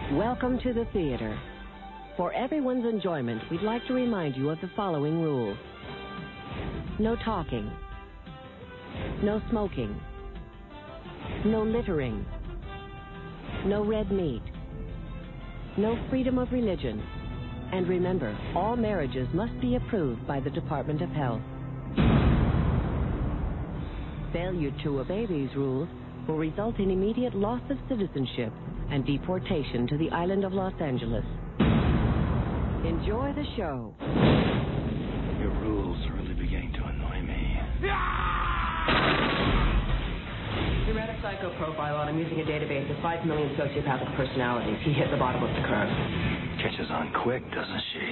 Welcome to the theater. For everyone's enjoyment, we'd like to remind you of the following rules. No talking. No smoking. No littering. No red meat. No freedom of religion. And remember, all marriages must be approved by the Department of Health. Failure to obey these rules will result in immediate loss of citizenship and deportation to the island of Los Angeles. Enjoy the show. Your rules are really beginning to annoy me. We ran a psycho profile on him using a database of 5 million sociopathic personalities. He hit the bottom of the curve. Catches on quick, doesn't she?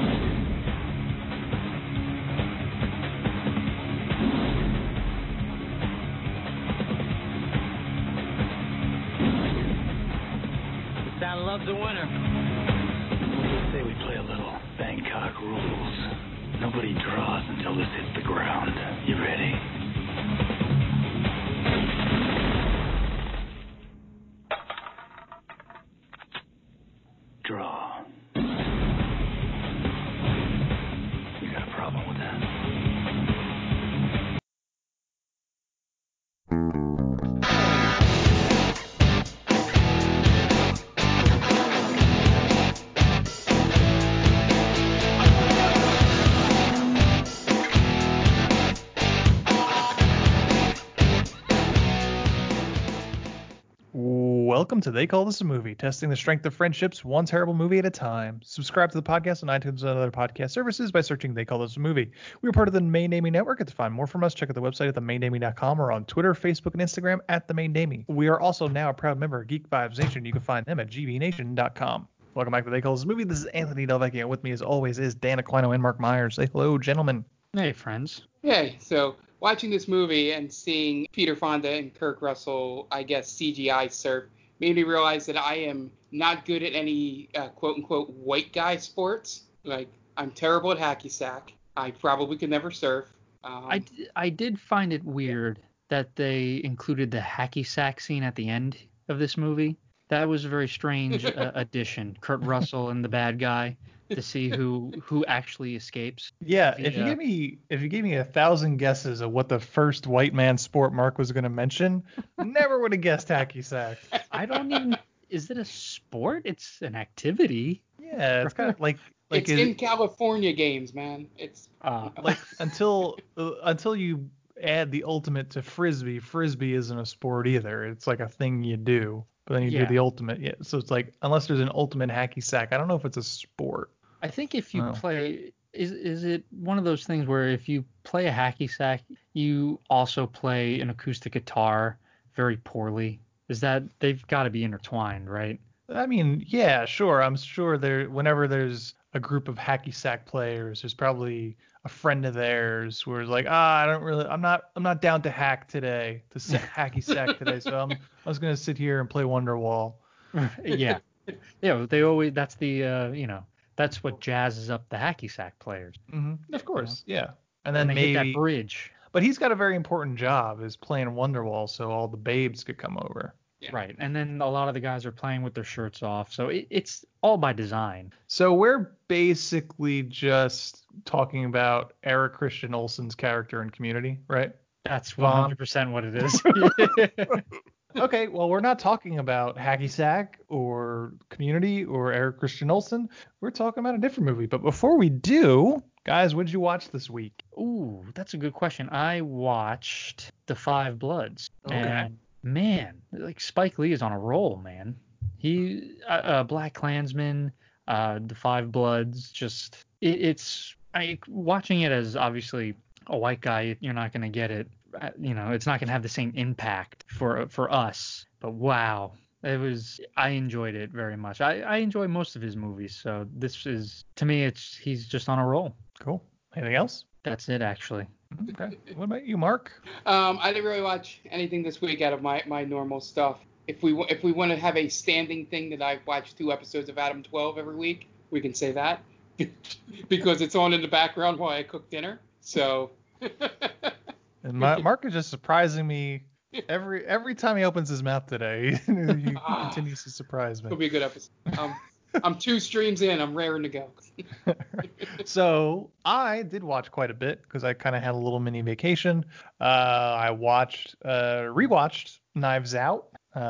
Santa loves a winner. Say we play a little Bangkok rules. Nobody draws until this hits the ground. You ready? Draw. You got a problem with that? Welcome to They Call This a Movie, testing the strength of friendships one terrible movie at a time. Subscribe to the podcast on iTunes and other podcast services by searching They Call This a Movie. We are part of the Main Naming Network. To find more from us, check out the website at themaindaming.com or on Twitter, Facebook, and Instagram at The Main Naming. We are also now a proud member of Geek Vibes Nation. You can find them at gbnation.com. Welcome back to They Call This a Movie. This is Anthony Delvecchio. With me, as always, is Dan Aquino and Mark Myers. Say hello, gentlemen. Hey, friends. Hey, so watching this movie and seeing Peter Fonda and Kurt Russell, I guess, CGI surf, made me realize that I am not good at any quote-unquote white guy sports. Like, I'm terrible at hacky sack. I probably could never surf. I did find it weird that they included the hacky sack scene at the end of this movie. That was a very strange addition. Kurt Russell and the bad guy to see who actually escapes. Yeah, if you gave me 1,000 guesses of what the first white man sport Mark was going to mention, never would have guessed hacky sack. I don't even. Is it a sport? It's an activity. Yeah, it's kind of like it's in California games, man. It's like until you add the ultimate to frisbee. Frisbee isn't a sport either. It's like a thing you do, but then you do the ultimate. Yeah, so it's like unless there's an ultimate hacky sack, I don't know if it's a sport. I think if you play, is it one of those things where if you play a hacky sack, you also play an acoustic guitar very poorly? Is that they've got to be intertwined, right? I mean, yeah, sure. I'm sure whenever there's a group of hacky sack players, there's probably a friend of theirs who is like, I'm not down to hack today, hacky sack today, so I was gonna sit here and play Wonderwall. Yeah, they always that's the that's what jazzes up the hacky sack players. Mm-hmm. Of course, yeah. And then they maybe hit that bridge. But he's got a very important job, is playing Wonderwall, so all the babes could come over. Yeah. Right, and then a lot of the guys are playing with their shirts off, so it's all by design. So we're basically just talking about Eric Christian Olsen's character in Community, right? That's 100% what it is. Okay, well, we're not talking about Hacky Sack or Community or Eric Christian Olsen. We're talking about a different movie. But before we do, guys, what did you watch this week? Ooh, that's a good question. I watched The Five Bloods. Okay. And man, like Spike Lee is on a roll, man. He, Black Klansman, The Five Bloods, just watching it as obviously a white guy, you're not going to get it. It's not going to have the same impact for us. But wow, I enjoyed it very much. I enjoy most of his movies, so this is, to me, he's just on a roll. Cool. Anything else? That's it, actually. Okay. What about you, Mark? I didn't really watch anything this week out of my normal stuff. If we want to have a standing thing that I watch 2 episodes of Adam 12 every week, we can say that because it's on in the background while I cook dinner. So. And Mark is just surprising me Every time he opens his mouth today, he continues to surprise me. It'll be a good episode. I'm 2 streams in. I'm raring to go. So I did watch quite a bit because I kind of had a little mini vacation. I rewatched Knives Out.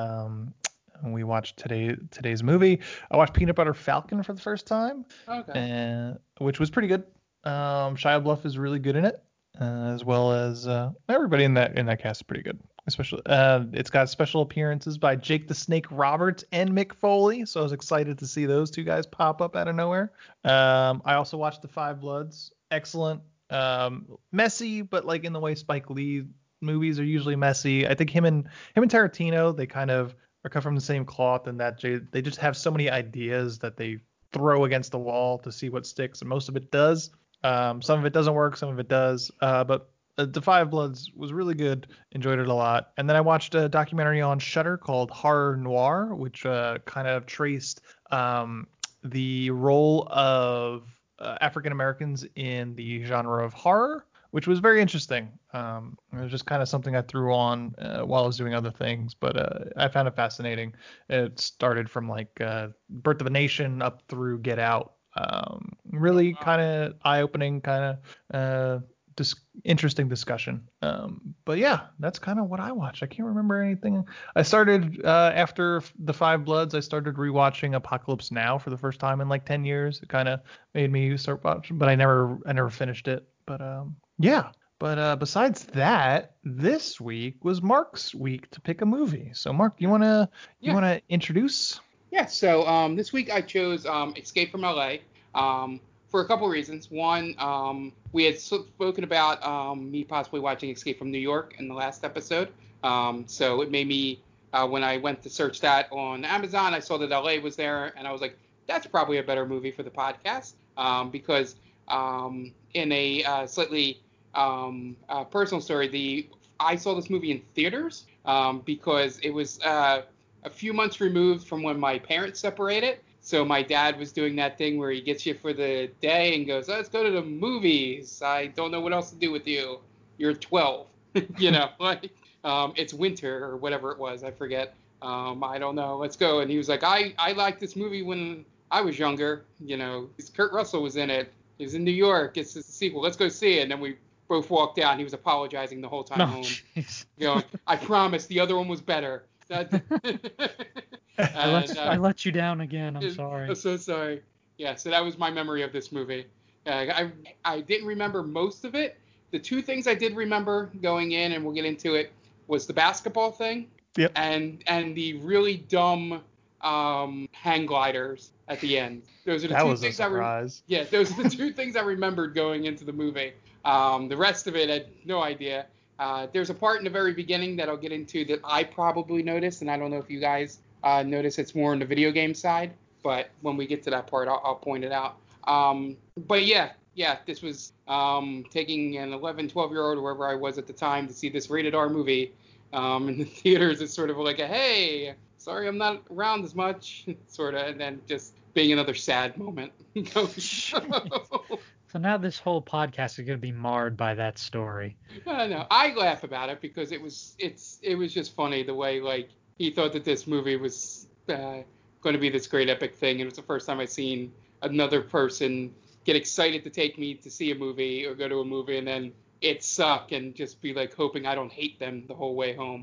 And we watched today's movie. I watched Peanut Butter Falcon for the first time, which was pretty good. Shia LaBeouf is really good in it, as well as everybody in that cast is pretty good. Especially, it's got special appearances by Jake the Snake Roberts and Mick Foley, so I was excited to see those 2 guys pop up out of nowhere. I also watched The Five Bloods. Excellent. Messy, but like in the way Spike Lee movies are usually messy. I think him and Tarantino, they kind of are cut from the same cloth, and that they just have so many ideas that they throw against the wall to see what sticks, and most of it does. Some of it doesn't work, some of it does. But The Five Bloods was really good. Enjoyed it a lot. And then I watched a documentary on Shudder called Horror Noir, which kind of traced the role of African Americans in the genre of horror, which was very interesting. It was just kind of something I threw on while I was doing other things, but I found it fascinating. It started from like Birth of a Nation up through Get Out. Really kind of eye-opening, kind of interesting discussion. But yeah, that's kind of what I watched. I can't remember anything. I started after The Five Bloods, I started rewatching Apocalypse Now for the first time in like 10 years. It kind of made me start watching, but I never finished it. But yeah. But besides that, this week was Mark's week to pick a movie. So Mark, you wanna introduce? Yeah. So this week I chose Escape from LA. For a couple reasons. One, we had spoken about me possibly watching Escape from New York in the last episode. So it made me, when I went to search that on Amazon, I saw that LA was there, and I was like, that's probably a better movie for the podcast. Because in a slightly personal story, I saw this movie in theaters because it was a few months removed from when my parents separated. So my dad was doing that thing where he gets you for the day and goes, let's go to the movies. I don't know what else to do with you. You're 12. Like it's winter or whatever it was. I forget. I don't know. Let's go. And he was like, I liked this movie when I was younger. Kurt Russell was in it. He was in New York. It's a sequel. Let's go see it. And then we both walked out. He was apologizing the whole time home. I promise the other one was better. I let you down again. I'm sorry. I'm so sorry. Yeah, so that was my memory of this movie. I didn't remember most of it. The 2 things I did remember going in, and we'll get into it, was the basketball thing. Yep. And the really dumb hang gliders at the end. Those are the that 2 was things a surprise. those are the 2 things I remembered going into the movie. The rest of it, I had no idea. There's a part in the very beginning that I'll get into that I probably noticed, and I don't know if you guys notice. It's more on the video game side, but when we get to that part, I'll point it out. But yeah, this was taking an 11, 12-year-old, or wherever I was at the time, to see this rated R movie in the theaters. It's sort of like a, hey, sorry I'm not around as much, sort of, and then just being another sad moment. So now this whole podcast is going to be marred by that story. No, I laugh about it because it was just funny the way, like, he thought that this movie was going to be this great epic thing. It was the first time I'd seen another person get excited to take me to see a movie or go to a movie and then it suck and just be like hoping I don't hate them the whole way home.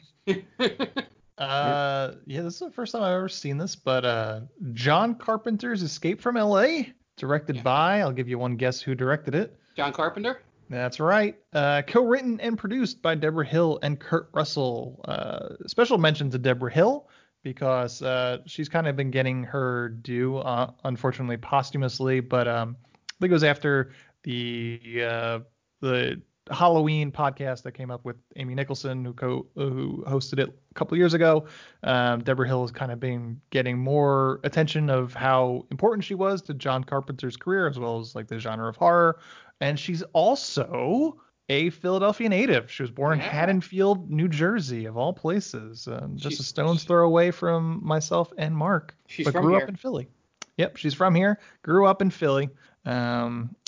Yeah, this is the first time I've ever seen this, but John Carpenter's Escape from LA, directed by, I'll give you one guess who directed it. John Carpenter? That's right. Co-written and produced by Deborah Hill and Kurt Russell. Special mention to Deborah Hill because she's kind of been getting her due, unfortunately posthumously, but I think it was after the Halloween podcast that came up with Amy Nicholson, who hosted it a couple years ago. Deborah Hill has kind of been getting more attention of how important she was to John Carpenter's career, as well as like the genre of horror. And she's also a Philadelphia native. She was born in Haddonfield, New Jersey, of all places. Just a stone's throw away from myself and Mark. She's but from grew here. up in Philly. Yep, she's from here. Grew up in Philly.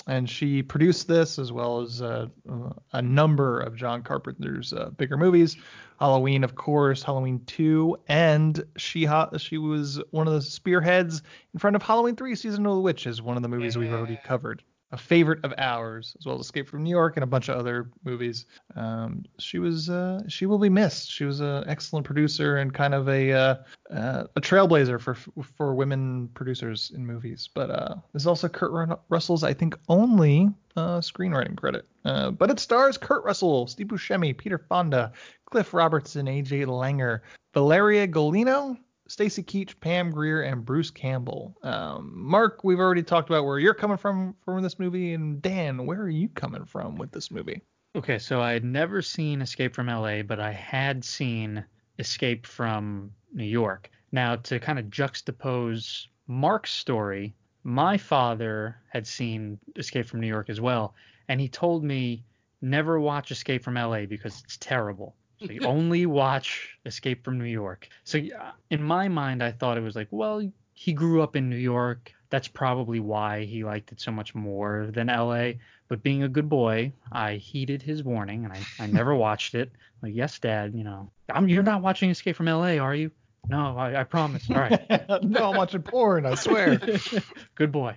and she produced this as well as a number of John Carpenter's bigger movies. Halloween, of course, Halloween 2, and she was one of the spearheads in front of Halloween 3, Season of the Witch, one of the movies we've already covered. A favorite of ours, as well as Escape from New York and a bunch of other movies. She will be missed. She was an excellent producer and kind of a trailblazer for women producers in movies. But this is also Kurt Russell's, I think, only screenwriting credit. But it stars Kurt Russell, Steve Buscemi, Peter Fonda, Cliff Robertson, AJ Langer, Valeria Golino, Stacy Keach, Pam Grier, and Bruce Campbell. Mark, we've already talked about where you're coming from this movie, and Dan, where are you coming from with this movie? Okay, so I had never seen Escape from LA, but I had seen Escape from New York. Now, to kind of juxtapose Mark's story, my father had seen Escape from New York as well, and he told me never watch Escape from LA because it's terrible. So you only watch Escape from New York. So in my mind, I thought it was like, well, he grew up in New York. That's probably why he liked it so much more than LA. But being a good boy, I heeded his warning and I never watched it. Like, yes, Dad, you're not watching Escape from LA, are you? No, I promise. All right. No, I'm watching porn, I swear. Good boy.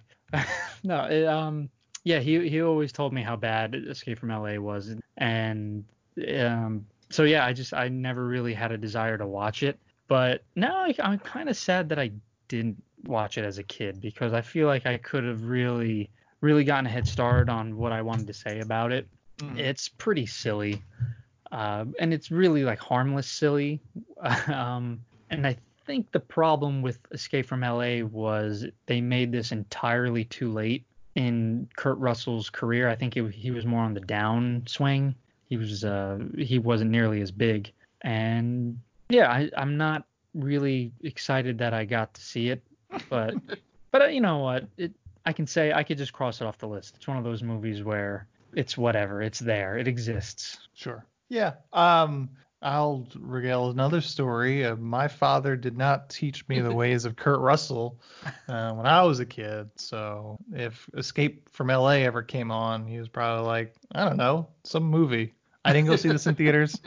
No, yeah, he always told me how bad Escape from LA was. And so yeah, I never really had a desire to watch it, but now I'm kind of sad that I didn't watch it as a kid because I feel like I could have really gotten a head start on what I wanted to say about it. Mm-hmm. It's pretty silly, and it's really like harmless silly, and I think the problem with Escape from LA was they made this entirely too late in Kurt Russell's career. I think he was more on the downswing. He wasn't nearly as big, and yeah, I'm not really excited that I got to see it, but you know what, I could just cross it off the list. It's one of those movies where it's whatever, it's there, it exists. Sure. Yeah. I'll regale another story. My father did not teach me the ways of Kurt Russell when I was a kid. So if Escape from LA ever came on, he was probably like, I don't know, some movie. I didn't go see this in theaters.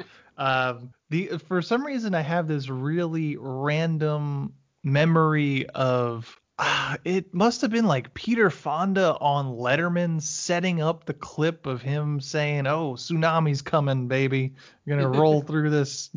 For some reason, I have this really random memory of it must have been like Peter Fonda on Letterman setting up the clip of him saying, "Oh, tsunami's coming, baby. You're gonna roll through this,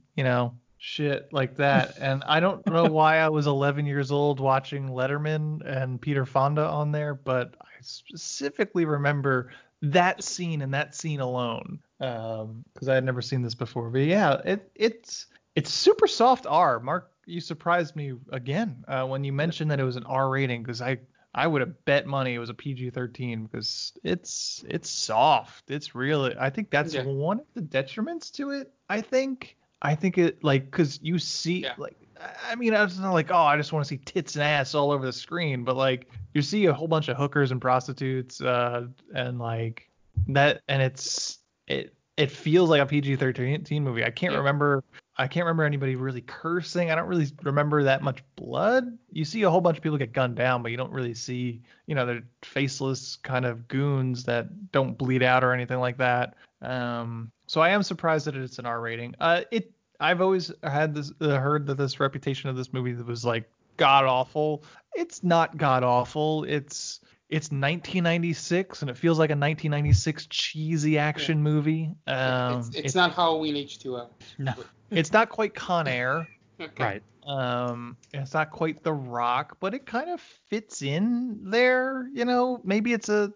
shit like that." And I don't know why I was 11 years old watching Letterman and Peter Fonda on there, but I specifically remember that scene and that scene alone, because I had never seen this before. But yeah, it's super soft R. Mark, you surprised me again when you mentioned that it was an R rating, because I would have bet money it was a PG-13 because it's soft. It's really, I think that's one of the detriments to it. I think it, like, because you see, like, I mean, it's not like, oh, I just want to see tits and ass all over the screen, but like you see a whole bunch of hookers and prostitutes and like that, and it feels like a PG-13 movie. I can't remember anybody really cursing. I don't really remember that much blood. You see a whole bunch of people get gunned down, but you don't really see, they're faceless kind of goons that don't bleed out or anything like that. So I am surprised that it's an R rating. I've always had heard that this reputation of this movie was like god awful. It's not god awful. It's 1996 and it feels like a 1996 cheesy action movie. It's not Halloween H2O. No. It's not quite Con Air. Okay. Right. It's not quite The Rock, but it kind of fits in there. Maybe it's a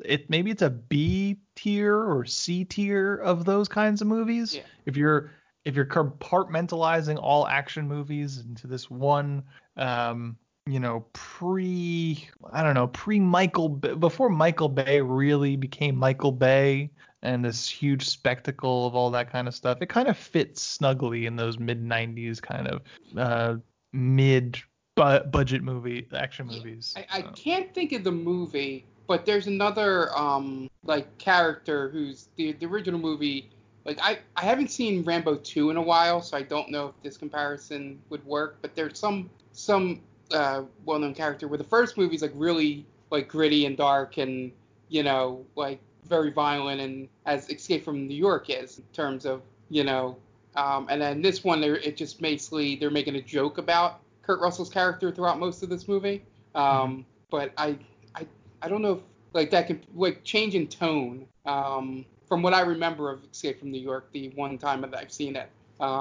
B tier or C tier of those kinds of movies. Yeah. If you're compartmentalizing all action movies into this one, before Michael Bay really became Michael Bay and this huge spectacle of all that kind of stuff, it kind of fits snugly in those mid 90s kind of mid budget action movies. I can't think of the movie, but there's another character who's the original movie. Like I haven't seen Rambo 2 in a while, so I don't know if this comparison would work. But there's some well-known character where the first movie is like really like gritty and dark, and like very violent and as Escape from New York is in terms of, and then this one, it just basically they're making a joke about Kurt Russell's character throughout most of this movie. But I don't know if like that can like change in tone. From what I remember of Escape from New York, the one time that I've seen it,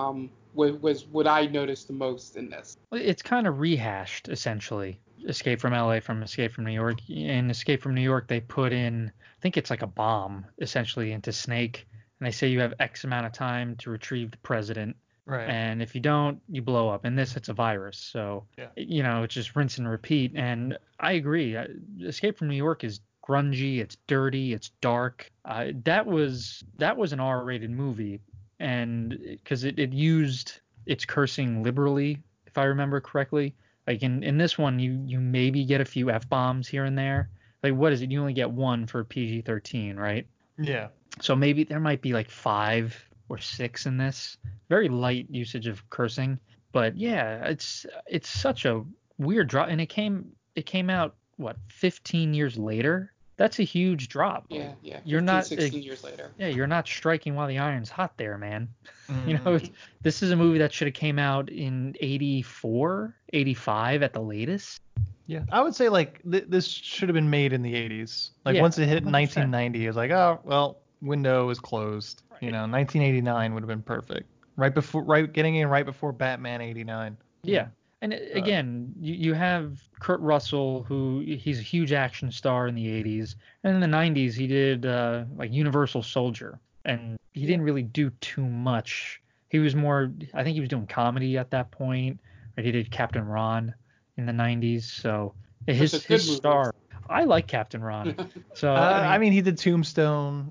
was what I noticed the most in this. It's kind of rehashed essentially. Escape from LA from Escape from New York. In Escape from New York, they put in, I think it's like a bomb essentially into Snake, and they say you have X amount of time to retrieve the president. Right. And if you don't, you blow up. In this, it's a virus. So, it's just rinse and repeat. And I agree. Escape from New York is grungy. It's dirty. It's dark. That was an R-rated movie. And because it used its cursing liberally, if I remember correctly. Like in this one, you maybe get a few F-bombs here and there. Like, what is it? You only get one for PG-13, right? Yeah. So maybe there might be like 5 or 6 in this. Very light usage of cursing, but yeah, it's such a weird drop, and it came out 15 years later. That's a huge drop. Yeah. You're not 16 years later. Yeah, you're not striking while the iron's hot there, man. This is a movie that should have came out in 84, 85 at the latest. Yeah, I would say like this should have been made in the 80s. Like Yeah, once it hit 100%. 1990, it was like, oh well, window is closed. Right. 1989 would have been perfect. Getting in right before Batman 89. Yeah. And again, you have Kurt Russell, who he's a huge action star in the 80s. And in the 90s, he did like Universal Soldier. And he didn't really do too much. He was more, I think he was doing comedy at that point. Right? He did Captain Ron in the 90s. So his star. I like Captain Ron. So I mean, he did Tombstone.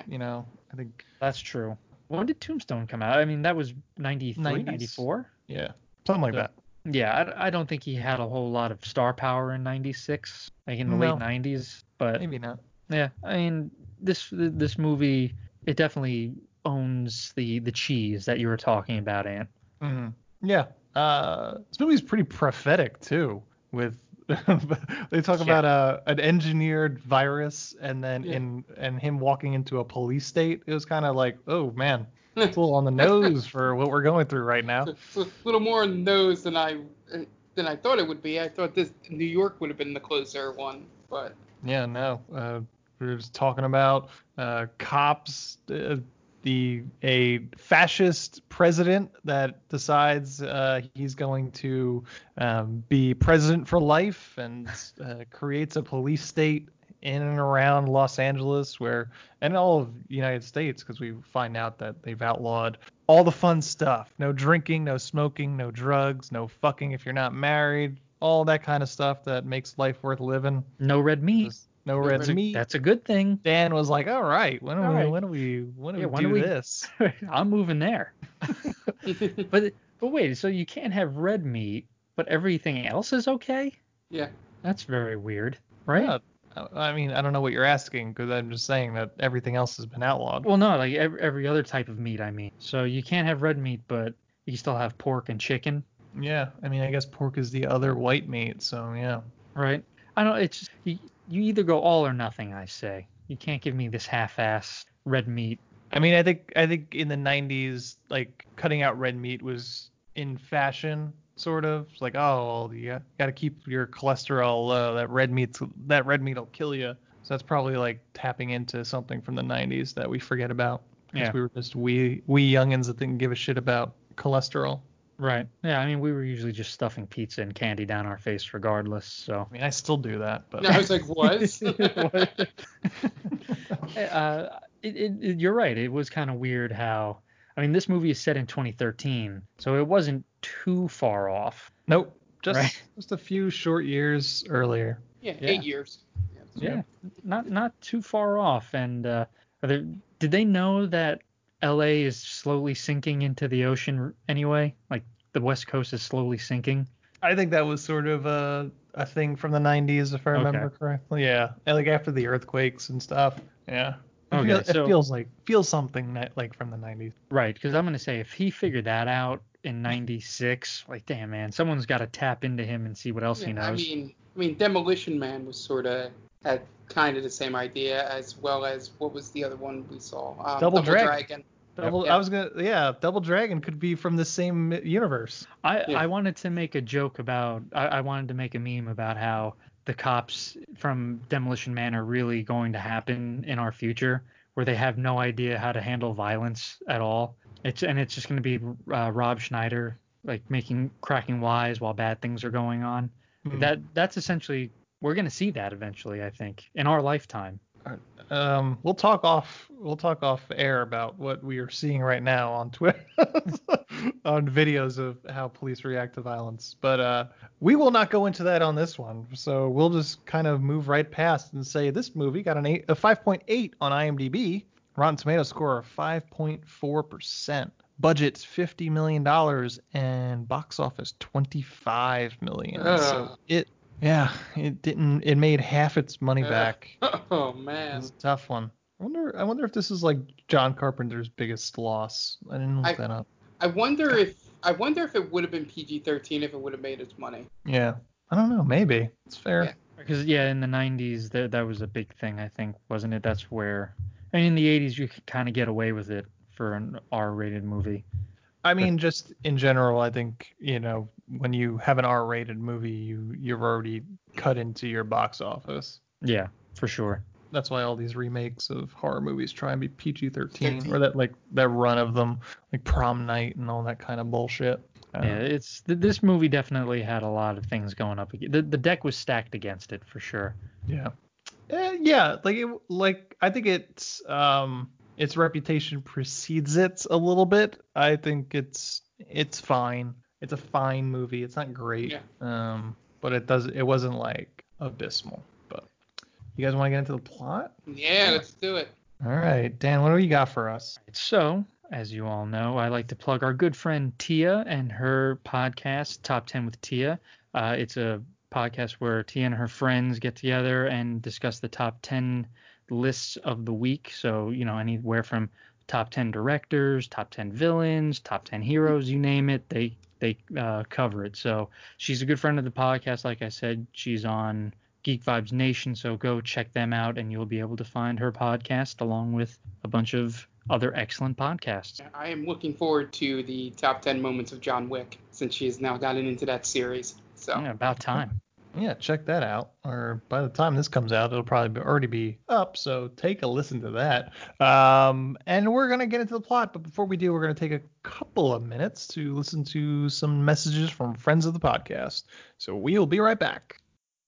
I think that's true. When did Tombstone come out? I mean, that was 93, 94? Yeah, something like that. Yeah, I don't think he had a whole lot of star power in 96, like in the late 90s, but maybe not. Yeah, I mean, this movie, it definitely owns the cheese that you were talking about, Ant. Mm-hmm. Yeah. This movie's pretty prophetic too, with they talk about an engineered virus and then and him walking into a police state. It was kind of like, oh man, it's a little on the nose for what we're going through right now. It's a little more on the nose than I thought it would be. I thought this New York would have been the closer one, but yeah, no. We're just talking about cops. A fascist president that decides he's going to be president for life and creates a police state in and around Los Angeles and all of the United States, because we find out that they've outlawed all the fun stuff. No drinking, no smoking, no drugs, no fucking if you're not married, all that kind of stuff that makes life worth living. No red meat. No red meat. That's a good thing. Dan was like, all right, when do we do this? I'm moving there. But wait, so you can't have red meat, but everything else is okay? Yeah. That's very weird, right? Yeah. I mean, I don't know what you're asking, because I'm just saying that everything else has been outlawed. Well, no, like every other type of meat, I mean. So you can't have red meat, but you still have pork and chicken. Yeah, I mean, I guess pork is the other white meat, so yeah. Right. I don't. It's just, you either go all or nothing. I say you can't give me this half-ass red meat. I mean, I think in the 90s, like cutting out red meat was in fashion, sort of. It's like, oh, well, you got to keep your cholesterol low. That red meat'll kill you. So that's probably like tapping into something from the 90s that we forget about, because we were just wee youngins that didn't give a shit about cholesterol. Right. Yeah, I mean, we were usually just stuffing pizza and candy down our face regardless, so. I mean, I still do that, but. I was like, what? You're right. It was kind of weird how, I mean, this movie is set in 2013, so it wasn't too far off. Nope. Just a few short years earlier. Yeah, 8 years. Yeah, not too far off. And did they know that LA is slowly sinking into the ocean anyway? Like the West Coast is slowly sinking? I think that was sort of a thing from the 90s, if I remember correctly. Yeah, like after the earthquakes and stuff. Yeah. It feels something like from the 90s. Right, because I'm gonna say if he figured that out in '96, like damn man, someone's got to tap into him and see what else he knows. I mean, Demolition Man was sort of had kind of the same idea, as well as what was the other one we saw? Double Dragon. Double Yep. Dragon could be from the same universe. I wanted to make a joke about, I wanted to make a meme about how the cops from Demolition Man are really going to happen in our future, where they have no idea how to handle violence at all. It's just going to be Rob Schneider like cracking wise while bad things are going on. That's essentially, we're going to see that eventually, I think, in our lifetime. We'll talk off air about what we are seeing right now on Twitter on videos of how police react to violence. But we will not go into that on this one. So we'll just kind of move right past and say this movie got a 5.8 on IMDb, Rotten Tomatoes score of 5.4%. Budget $50 million and box office $25 million. So it made half its money back. Oh man, it's a tough one. I wonder if this is like John Carpenter's biggest loss. I didn't look that up. I wonder if it would have been PG-13 if it would have made its money. Yeah, I don't know. Maybe it's fair. Yeah. Because in the 90s that was a big thing, I think, wasn't it? That's where, in the 80s you could kind of get away with it for an R-rated movie. I mean, just in general, I think, when you have an R-rated movie, you've already cut into your box office. Yeah, for sure. That's why all these remakes of horror movies try and be PG-13, or that run of them, like Prom Night and all that kind of bullshit. This movie definitely had a lot of things going up. The deck was stacked against it for sure. Yeah. I think its reputation precedes it a little bit. I think it's fine. It's a fine movie. It's not great. Yeah. But it wasn't like abysmal. But you guys want to get into the plot? Yeah, let's do it. All right, Dan, what do you got for us? So, as you all know, I like to plug our good friend Tia and her podcast, Top 10 with Tia. It's a podcast where Tia and her friends get together and discuss the top 10 lists of the week. So, anywhere from top 10 directors, top 10 villains, top 10 heroes, you name it, they cover it. So she's a good friend of the podcast. Like I said, she's on Geek Vibes Nation, so go check them out and you'll be able to find her podcast along with a bunch of other excellent podcasts. I am looking forward to the top 10 moments of John Wick, since she has now gotten into that series. So yeah, about time. Yeah, check that out. Or by the time this comes out, it'll probably already be up. So take a listen to that. And we're going to get into the plot. But before we do, we're going to take a couple of minutes to listen to some messages from friends of the podcast. So we'll be right back.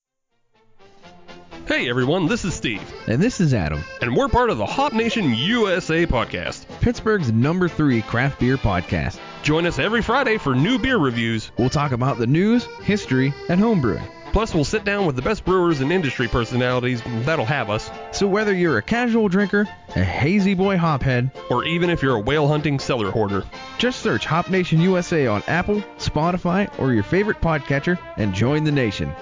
Hey everyone, this is Steve. And this is Adam. And we're part of the Hop Nation USA podcast, Pittsburgh's #3 craft beer podcast. Join us every Friday for new beer reviews. We'll talk about the news, history, and homebrewing. Plus, we'll sit down with the best brewers and industry personalities that'll have us. So whether you're a casual drinker, a hazy boy hophead, or even if you're a whale hunting cellar hoarder, just search Hop Nation USA on Apple, Spotify, or your favorite podcatcher and join the nation.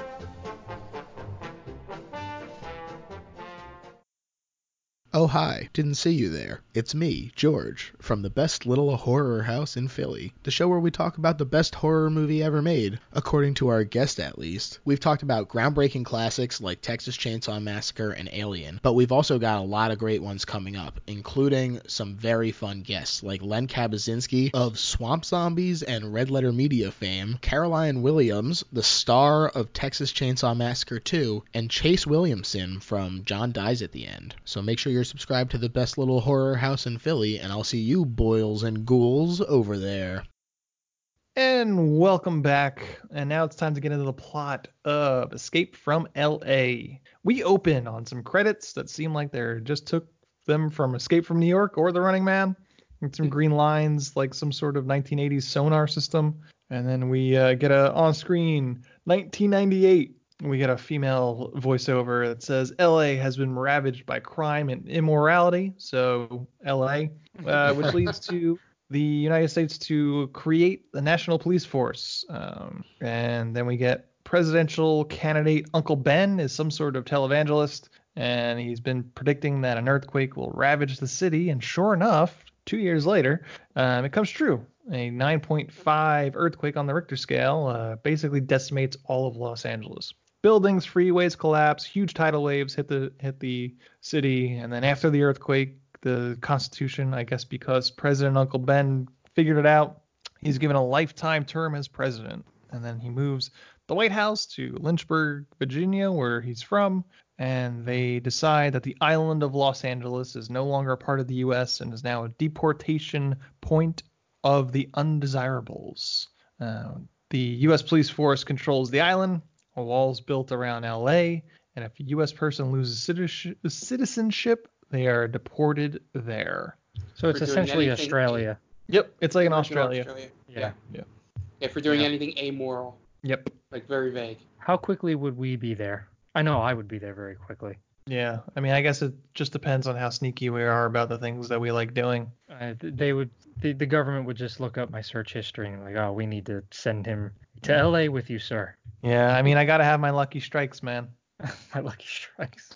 Oh hi, didn't see you there. It's me, George, from the best little horror house in Philly, the show where we talk about the best horror movie ever made, according to our guest at least. We've talked about groundbreaking classics like Texas Chainsaw Massacre and Alien, but we've also got a lot of great ones coming up, including some very fun guests like Len Kabaczynski of Swamp Zombies and Red Letter Media fame, Caroline Williams, the star of Texas Chainsaw Massacre 2, and Chase Williamson from John Dies at the End. So make sure you're subscribed to the best little horror house in Philly, and I'll see you boils and ghouls over there. And welcome back. And now it's time to get into the plot of Escape from L.A. We open on some credits that seem like they just took them from Escape from New York or The Running Man. And some green lines, like some sort of 1980s sonar system. And then we get a on-screen 1998. We get a female voiceover that says LA has been ravaged by crime and immorality. So LA, which leads to the United States to create the National Police Force. And then we get presidential candidate Uncle Ben is some sort of televangelist. And he's been predicting that an earthquake will ravage the city. And sure enough, 2 years later, it comes true. A 9.5 earthquake on the Richter scale basically decimates all of Los Angeles. buildings, freeways collapse, huge tidal waves hit the city, and then after the earthquake, the Constitution, I guess because President Uncle Ben figured it out, he's given a lifetime term as president, and then he moves the White House to Lynchburg, Virginia, where he's from, and they decide that the island of Los Angeles is no longer a part of the U.S. and is now a deportation point of the undesirables. The U.S. police force controls the island, a wall's built around L.A., and if a U.S. person loses citizenship, they are deported there. So it's essentially Australia. Yep, it's like in Australia. Yeah. If we're doing anything amoral. Yep. Like very vague. How quickly would we be there? I know I would be there very quickly. Yeah, I mean, I guess it just depends on how sneaky we are about the things that we like doing. The government would just look up my search history and like, oh, we need to send him to L.A. with you, sir. Yeah, I mean, I gotta have my lucky strikes, man. My lucky strikes.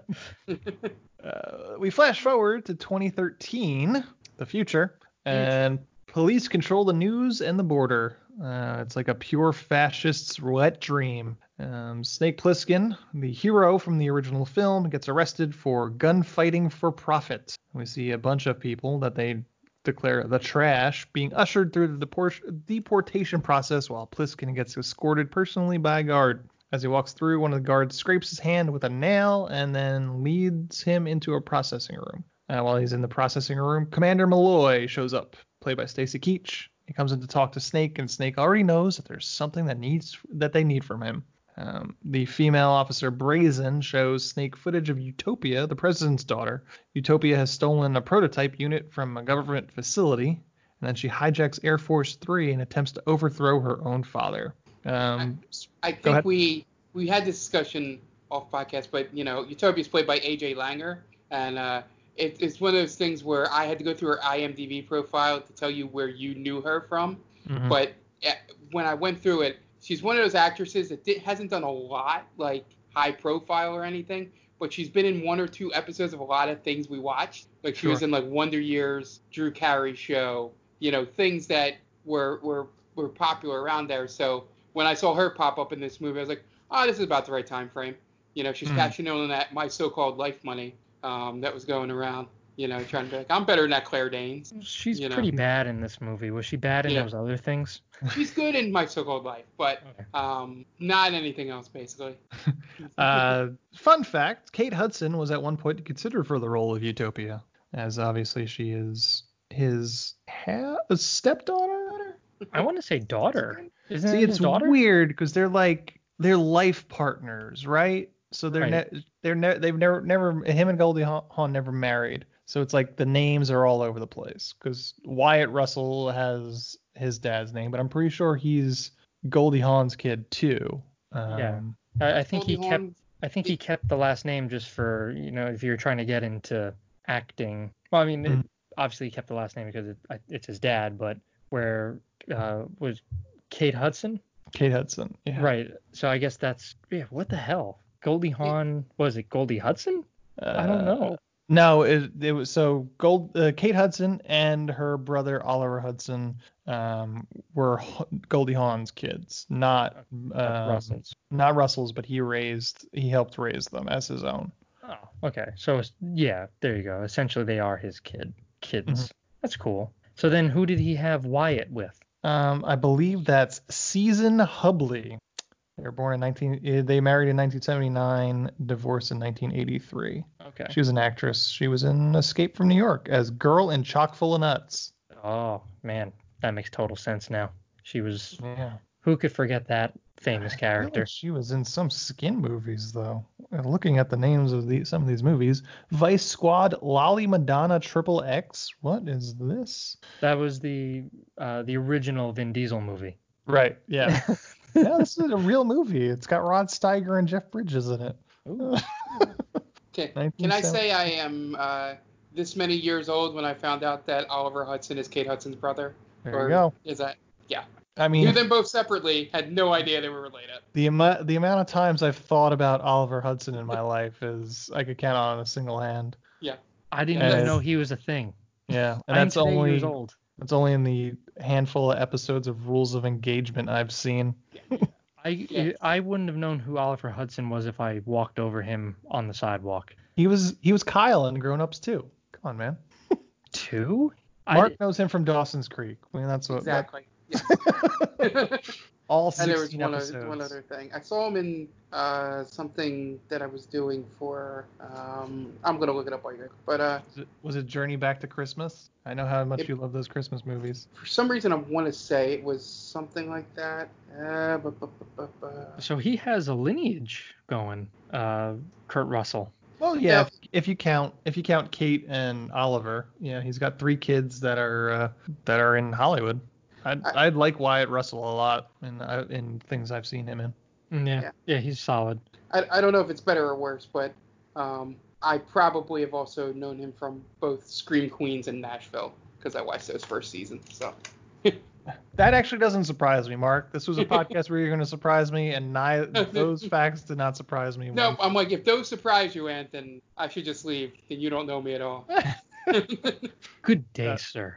We flash forward to 2013, the future, and police control the news and the border. It's like a pure fascist's wet dream. Snake Plissken, the hero from the original film, gets arrested for gunfighting for profit. We see a bunch of people that they declare the trash being ushered through the deportation process while Plissken gets escorted personally by a guard. As he walks through, one of the guards scrapes his hand with a nail and then leads him into a processing room. While he's in the processing room, Commander Malloy shows up, played by Stacy Keach. He comes in to talk to Snake, and Snake already knows that there's something that they need from him. The female officer Brazen shows Snake footage of Utopia, the president's daughter. Utopia has stolen a prototype unit from a government facility, and then she hijacks Air Force 3 and attempts to overthrow her own father. I think we had this discussion off podcast, but Utopia is played by AJ Langer, and it's one of those things where I had to go through her IMDb profile to tell you where you knew her from. Mm-hmm. But when I went through it, she's one of those actresses that hasn't done a lot, like high profile or anything, but she's been in one or two episodes of a lot of things we watched. Like she was in like Wonder Years, Drew Carey show, things that were popular around there. So when I saw her pop up in this movie, I was like, oh, this is about the right time frame. She's cashing in on that My So-Called Life money that was going around. Trying to be like, I'm better than that Claire Danes. She's pretty bad in this movie. Was she bad in those other things? She's good in My So-Called Life, but not anything else, basically. Fun fact, Kate Hudson was at one point considered for the role of Utopia, as obviously she is his stepdaughter? I want to say daughter. Isn't See, it it's his daughter? weird because they're life partners, right? So they've never him and Goldie Hawn never married. So it's like the names are all over the place because Wyatt Russell has his dad's name, but I'm pretty sure he's Goldie Hawn's kid too. I think he kept the last name just for if you're trying to get into acting. Well, I mean, obviously he kept the last name because it's his dad, but where was Kate Hudson? Kate Hudson, yeah. Right. So I guess that's what the hell? Goldie Hawn, was it Goldie Hudson? I don't know. No, it was so Kate Hudson and her brother Oliver Hudson were Goldie Hawn's kids, not Russell's. Not Russell's, but he helped raise them as his own. Oh, okay. So there you go. Essentially, they are his kids. Mm-hmm. That's cool. So then, who did he have Wyatt with? I believe that's Season Hubley. They were born they married in 1979, divorced in 1983. Okay. She was an actress. She was in Escape from New York as Girl in Chock full of Nuts. Oh, man. That makes total sense now. She was... Yeah. Who could forget that famous character? Like she was in some Skin movies, though. Looking at the names of some of these movies. Vice Squad, Lolly Madonna Triple X. What is this? That was the original Vin Diesel movie. Right, yeah. Yeah, this is a real movie. It's got Rod Steiger and Jeff Bridges in it. Okay. Can I say I am this many years old when I found out that Oliver Hudson is Kate Hudson's brother? There you go. Is that? Yeah. I mean, knew them both separately. Had no idea they were related. The amount of times I've thought about Oliver Hudson in my life is I could count on a single hand. Yeah. I didn't even know he was a thing. Yeah, and I'm 8 years old. It's only in the handful of episodes of Rules of Engagement I've seen. I wouldn't have known who Oliver Hudson was if I walked over him on the sidewalk. He was Kyle in Grown Ups too. Come on, man. 2? Mark knows him from Dawson's Creek. I mean, that's what. Exactly. Yes. All And there was 16 episodes. one other thing. I saw him in something that I was doing for. I'm gonna look it up while you're. But was it Journey Back to Christmas? I know how much you love those Christmas movies. For some reason, I want to say it was something like that. So he has a lineage going. Kurt Russell. Well, yeah. If you count Kate and Oliver, yeah, he's got 3 kids that are in Hollywood. I like Wyatt Russell a lot in things I've seen him in. Yeah, he's solid. I don't know if it's better or worse, but I probably have also known him from both Scream Queens and Nashville because I watched those first seasons. So that actually doesn't surprise me, Mark. This was a podcast where you're going to surprise me, and those facts did not surprise me. No, I'm like, if those surprise you, Ant, then I should just leave. Then you don't know me at all. Good day, sir.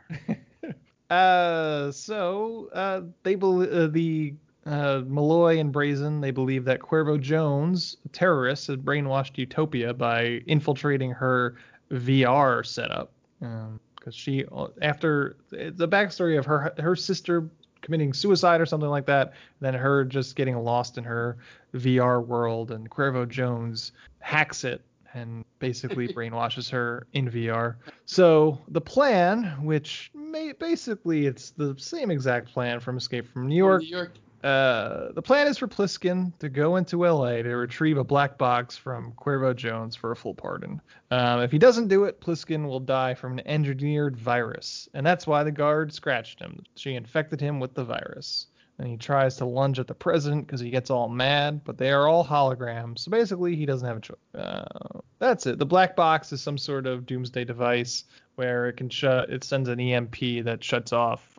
They believe Malloy and Brazen. They believe that Cuervo Jones, terrorists, had brainwashed Utopia by infiltrating her VR setup. Because she, after the backstory of her sister committing suicide or something like that, then her just getting lost in her VR world, and Cuervo Jones hacks it and basically brainwashes her in VR. So the plan, which basically it's the same exact plan from Escape from New York. The plan is for Pliskin to go into LA to retrieve a black box from Cuervo Jones for a full pardon. If he doesn't do it, Pliskin will die from an engineered virus, and that's why the guard scratched him. She infected him with the virus. And he tries to lunge at the president because he gets all mad, but they are all holograms. So basically, he doesn't have a choice. That's it. The black box is some sort of doomsday device where it sends an EMP that shuts off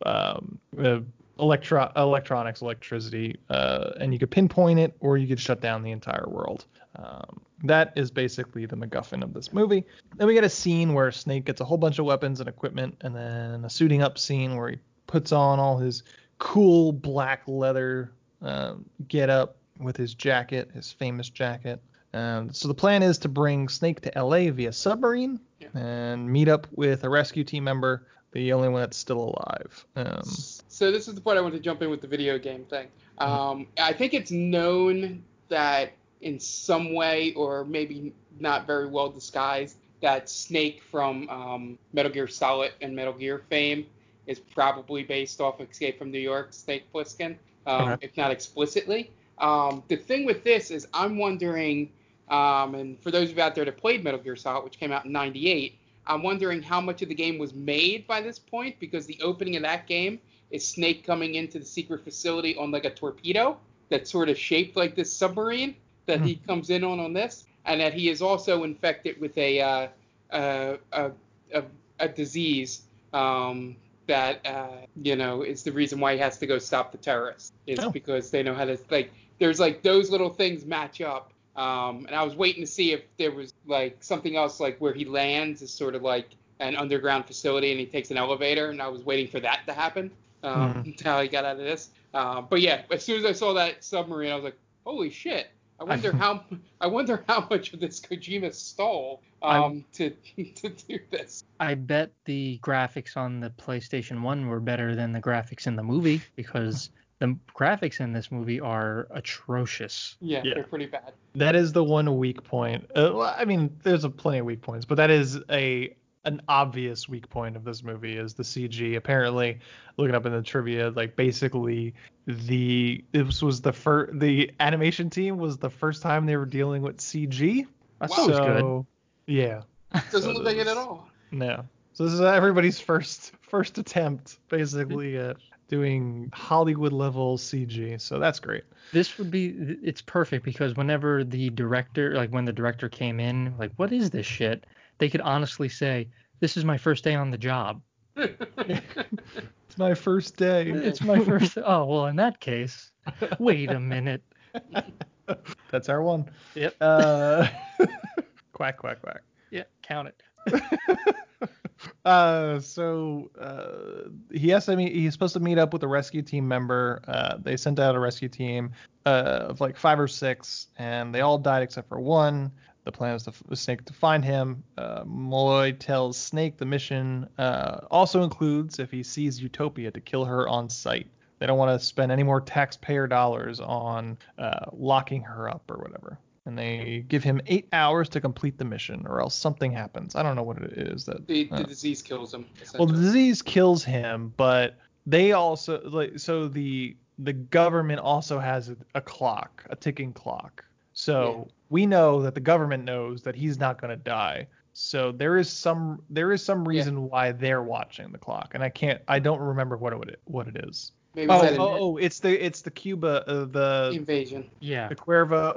electronics, electricity, and you could pinpoint it, or you could shut down the entire world. That is basically the MacGuffin of this movie. Then we get a scene where Snake gets a whole bunch of weapons and equipment, and then a suiting up scene where he puts on all his cool black leather get up with his jacket, his famous jacket. So the plan is to bring Snake to LA via submarine and meet up with a rescue team member, the only one that's still alive. So this is the part I want to jump in with the video game thing. I think it's known that in some way, or maybe not very well disguised, that Snake from Metal Gear Solid and Metal Gear fame is probably based off Escape from New York, Snake Plissken, if not explicitly. The thing with this is I'm wondering, and for those of you out there that played Metal Gear Solid, which came out in '98, I'm wondering how much of the game was made by this point, because the opening of that game is Snake coming into the secret facility on like a torpedo that's sort of shaped like this submarine that he comes in on this, and that he is also infected with a disease that is the reason why he has to go stop the terrorists. Because they know how to, like, there's like those little things match up. And I was waiting to see if there was like something else, like where he lands is sort of like an underground facility and he takes an elevator, and I was waiting for that to happen. Until how he got out of this. But yeah, as soon as I saw that submarine, I was like, holy shit. I wonder how much of this Kojima stole to do this. I bet the graphics on the PlayStation 1 were better than the graphics in the movie, because the graphics in this movie are atrocious. Yeah, they're pretty bad. That is the one weak point. I mean, there's plenty of weak points, but that is an obvious weak point of this movie is the CG. Apparently, looking up in the trivia, like basically the animation team was the first time they were dealing with CG. That's always good. Yeah. Doesn't look like it at all. No. So this is everybody's first attempt, basically, at doing Hollywood level CG. So that's great. It's perfect, because whenever when the director came in, like, what is this shit? They could honestly say, this is my first day on the job. It's my first day. It's my first. Oh, well, in that case, wait a minute. That's our one. Yep. Quack, quack, quack. Yeah, count it. He's supposed to meet up with a rescue team member. They sent out a rescue team of like 5 or 6, and they all died except for one. The plan is for Snake to find him. Malloy tells Snake the mission also includes, if he sees Utopia, to kill her on sight. They don't want to spend any more taxpayer dollars on locking her up or whatever. And they give him 8 hours to complete the mission, or else something happens. I don't know what it is that the disease kills him. Well, the disease kills him, but they also the government also has a clock, a ticking clock. So we know that the government knows that he's not going to die. So there is some reason why they're watching the clock, and I don't remember what it is. Maybe it's the Cuba the invasion. Yeah. The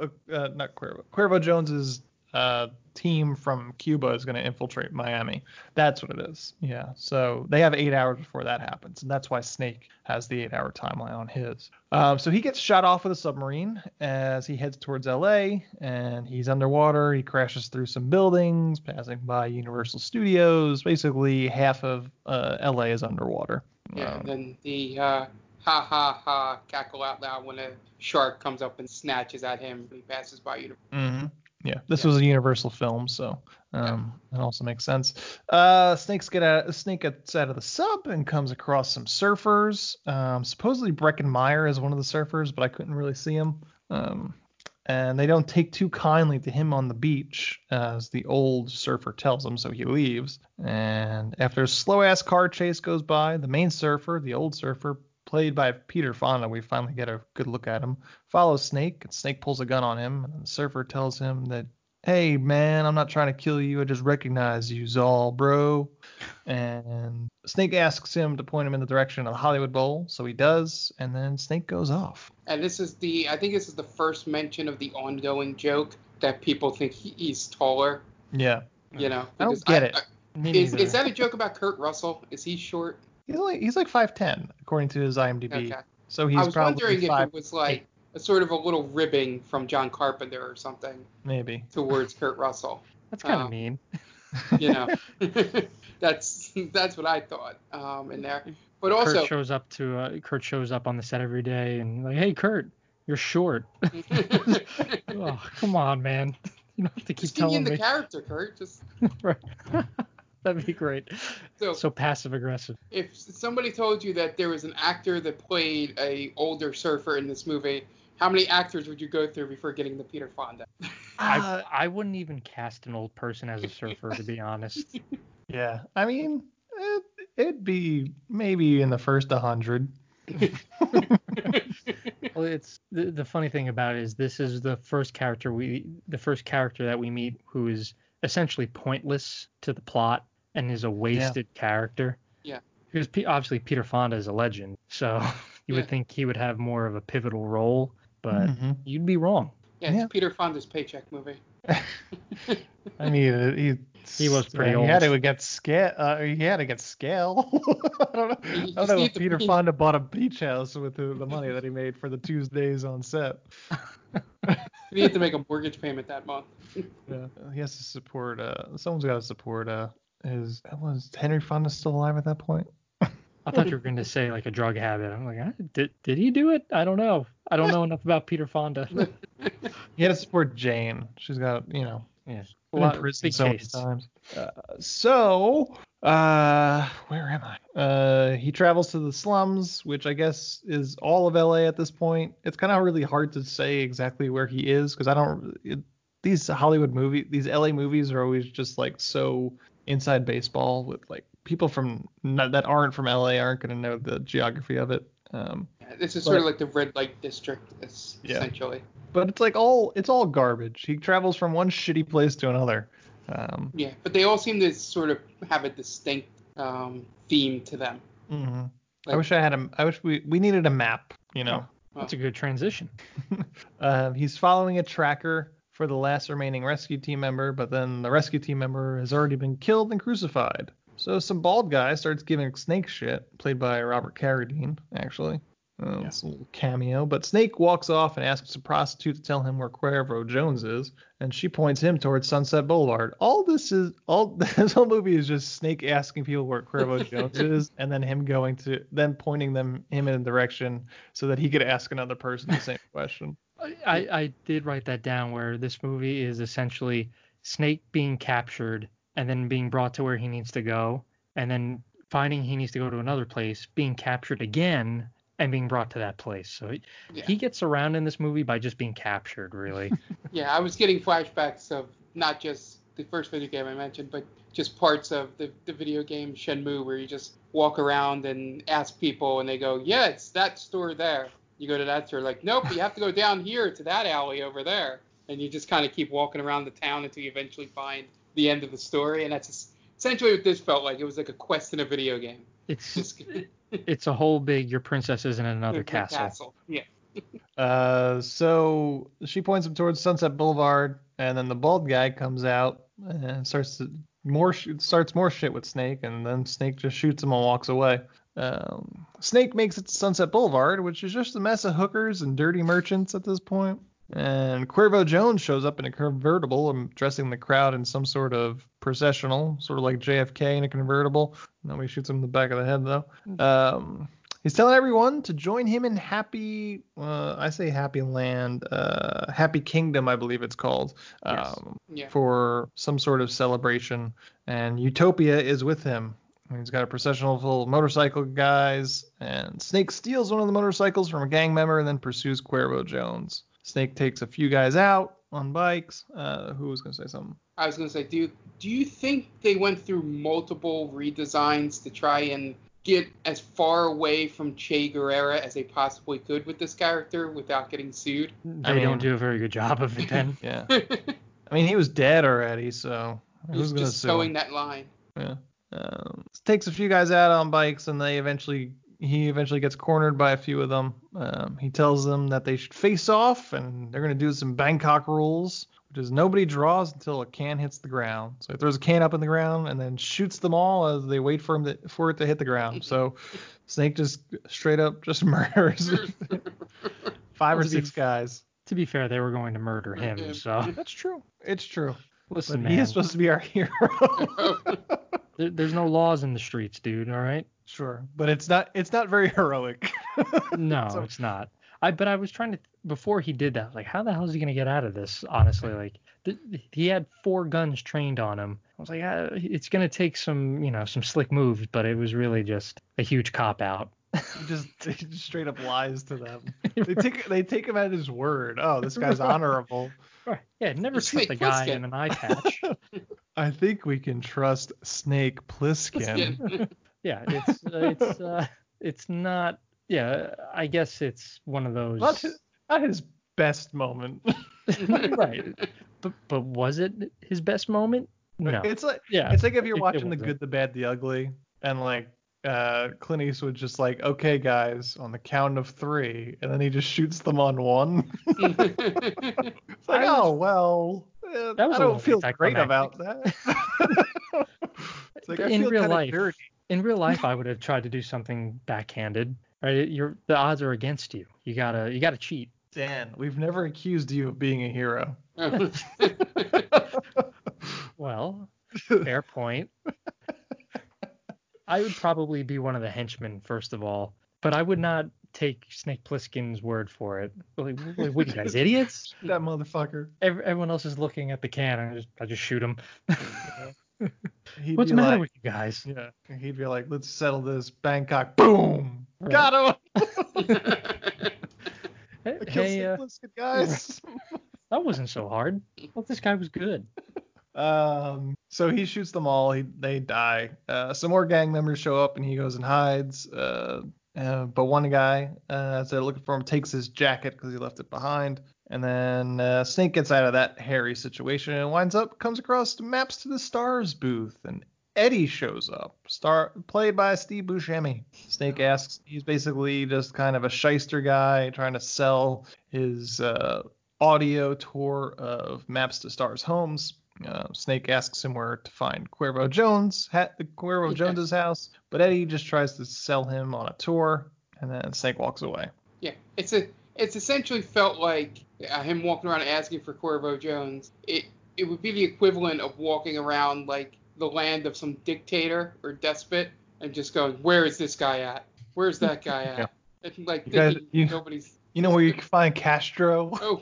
Cuervo Jones's team from Cuba is going to infiltrate Miami. That's what it is. Yeah. So they have 8 hours before that happens, and that's why Snake has the 8-hour timeline on his. So he gets shot off with a submarine as he heads towards L.A. and he's underwater. He crashes through some buildings, passing by Universal Studios. Basically, half of L.A. is underwater. Yeah. And then the ha ha ha cackle out loud when a shark comes up and snatches at him when he passes by you. Mm-hmm. Yeah, this was a Universal film, so that also makes sense. Snake gets out of the sub and comes across some surfers. Supposedly Breckenmeyer is one of the surfers, but I couldn't really see him. And they don't take too kindly to him on the beach, as the old surfer tells him, so he leaves. And after a slow-ass car chase goes by, the main surfer, the old surfer, played by Peter Fonda, we finally get a good look at him, follows Snake, and Snake pulls a gun on him, and the surfer tells him that, hey, man, I'm not trying to kill you, I just recognize you, Zal, bro. And Snake asks him to point him in the direction of the Hollywood Bowl, so he does, and then Snake goes off. And I think this is the first mention of the ongoing joke that people think he's taller. Yeah. You know. I don't get it. Is that a joke about Kurt Russell? Is he short? He's like 5'10", according to his IMDb. Okay. So he's I was probably wondering if it was like a sort of a little ribbing from John Carpenter or something. Maybe. Towards Kurt Russell. That's kind of mean. You know, that's what I thought in there. But also, Kurt shows up on the set every day and like, hey, Kurt, you're short. Oh, come on, man. You don't have to keep telling me. Just in the character, Kurt. Just. That'd be great. So passive aggressive. If somebody told you that there was an actor that played a older surfer in this movie, how many actors would you go through before getting the Peter Fonda? I wouldn't even cast an old person as a surfer, to be honest. Yeah, I mean, it'd be maybe in the first 100. Well, it's the funny thing about it is this is the first character that we meet who is essentially pointless to the plot and is a wasted character. Yeah. Because obviously Peter Fonda is a legend, so you would think he would have more of a pivotal role, but you'd be wrong. Yeah, it's Peter Fonda's paycheck movie. I mean, he was pretty old. He had to get scale. I don't know if Peter Fonda bought a beach house with the money that he made for the Tuesdays on set. He had to make a mortgage payment that month. Yeah, he has to support. Someone's got to support. Was Henry Fonda still alive at that point? I thought you were going to say like a drug habit. I'm like, did he do it? I don't know. I don't know enough about Peter Fonda. He had to support Jane. She's got, yeah, been in prison so many times. Where am I? He travels to the slums, which I guess is all of LA at this point. It's kind of really hard to say exactly where he is because these Hollywood movies, these LA movies are always just like so inside baseball with like people that aren't from LA aren't going to know the geography of it. This is sort of like the red light district, essentially. But it's like it's all garbage. He travels from one shitty place to another. But they all seem to sort of have a distinct theme to them. Mm-hmm. Like, I wish we needed a map. You know, that's a good transition. He's following a tracker for the last remaining rescue team member, but then the rescue team member has already been killed and crucified. So some bald guy starts giving Snake shit, played by Robert Carradine, actually. It's a little cameo. But Snake walks off and asks a prostitute to tell him where Cuervo Jones is, and she points him towards Sunset Boulevard. This whole movie is just Snake asking people where Cuervo Jones is, and then him pointing him in a direction so that he could ask another person the same question. I did write that down, where this movie is essentially Snake being captured and then being brought to where he needs to go, and then finding he needs to go to another place, being captured again, and being brought to that place. So he gets around in this movie by just being captured, really. Yeah, I was getting flashbacks of not just the first video game I mentioned, but just parts of the video game Shenmue, where you just walk around and ask people, and they go, yeah, it's that store there. You go to that store, like, nope, you have to go down here to that alley over there. And you just kind of keep walking around the town until you eventually find the end of the story. And that's essentially what this felt like. It was like a quest in a video game. It's a whole big, your princess is in another castle. Yeah. So she points him towards Sunset Boulevard, and then the bald guy comes out and starts more shit with Snake, and then Snake just shoots him and walks away. Snake makes it to Sunset Boulevard, which is just a mess of hookers and dirty merchants at this point. And Cuervo Jones shows up in a convertible, addressing the crowd in some sort of processional, sort of like JFK in a convertible. Nobody shoots him in the back of the head, though. He's telling everyone to join him in Happy Land, Happy Kingdom, I believe it's called, for some sort of celebration. And Utopia is with him. He's got a processional full of motorcycle guys, and Snake steals one of the motorcycles from a gang member and then pursues Cuervo Jones. Snake takes a few guys out on bikes. Who was going to say something? I was going to say, do you think they went through multiple redesigns to try and get as far away from Che Guevara as they possibly could with this character without getting sued? They don't do a very good job of it then. Yeah. I mean, he was dead already, so who's going to sue him? Towing that line. Yeah. Takes a few guys out on bikes, and he eventually gets cornered by a few of them. He tells them that they should face off, and they're going to do some Bangkok rules, which is nobody draws until a can hits the ground. So he throws a can up in the ground and then shoots them all as they wait for it to hit the ground. So Snake just straight up just murders 5 or 6 guys. To be fair, they were going to murder him, so that's true. It's true. Listen, but he is supposed to be our hero. There's no laws in the streets, dude. All right. Sure, but it's not very heroic. No, it's not. But I was trying to, before he did that, like, how the hell is he gonna get out of this? Honestly, like, he had 4 guns trained on him. I was like, it's gonna take some slick moves, but it was really just a huge cop out. He just straight up lies to them. They take him at his word. Oh, this guy's honorable. Right. Yeah, never trust a guy in an eye patch. I think we can trust Snake Plissken. Yeah, it's not. Yeah, I guess it's one of those. Not his best moment. Right. But was it his best moment? No. It's like if you're watching The Good, the Bad, the Ugly, and like Clint Eastwood just like, okay guys, on the count of 3, and then he just shoots them on 1. It's like, I don't feel great about that. It's like, in real life, I would have tried to do something backhanded. Right? The odds are against you. You gotta cheat. Dan, we've never accused you of being a hero. Well, fair point. I would probably be one of the henchmen, first of all, but I would not take Snake Plissken's word for it. Like, what are you guys, idiots? That motherfucker. Everyone else is looking at the can, and I just shoot him. What's the matter with you guys? Yeah, he'd be like, let's settle this. Bangkok. Boom. Right. Got him. Hey, Plissken, guys. That wasn't so hard. Well, this guy was good. So he shoots them all. They die. Some more gang members show up, and he goes and hides. But one guy, as they're looking for him, takes his jacket because he left it behind. And then Snake gets out of that hairy situation and comes across Maps to the Stars booth, and Eddie shows up, played by Steve Buscemi. Snake asks, he's basically just kind of a shyster guy trying to sell his audio tour of Maps to Stars homes. Snake asks him where to find Cuervo Jones's house, but Eddie just tries to sell him on a tour. And then Snake walks away. Yeah, it's essentially felt like him walking around asking for Cuervo Jones. It would be the equivalent of walking around like the land of some dictator or despot and just going, "Where is this guy at? Where's that guy at?" Yeah. And like You thinking guys- nobody's. You know where you can find Castro? Oh.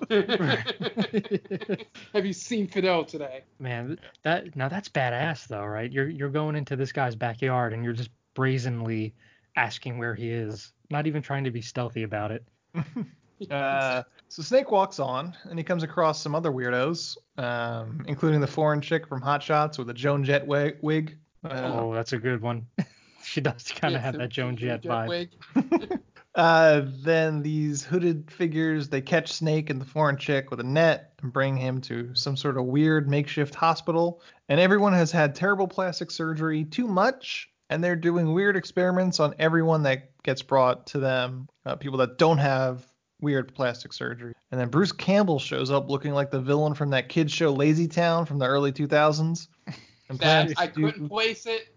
Have you seen Fidel today? Man, that's badass though, right? You're going into this guy's backyard and you're just brazenly asking where he is, not even trying to be stealthy about it. So Snake walks on, and he comes across some other weirdos, including the foreign chick from Hot Shots with a Joan Jett wig. Oh, that's a good one. She does kind of Yeah, have the that Joan Jett vibe. wig. Then these hooded figures, they catch Snake and the foreign chick with a net and bring him to some sort of weird makeshift hospital. And everyone has had terrible plastic surgery, too much, and they're doing weird experiments on everyone that gets brought to them, people that don't have weird plastic surgery. And then Bruce Campbell shows up looking like the villain from that kids show Lazy Town from the early 2000s. And plans I to do- couldn't place it.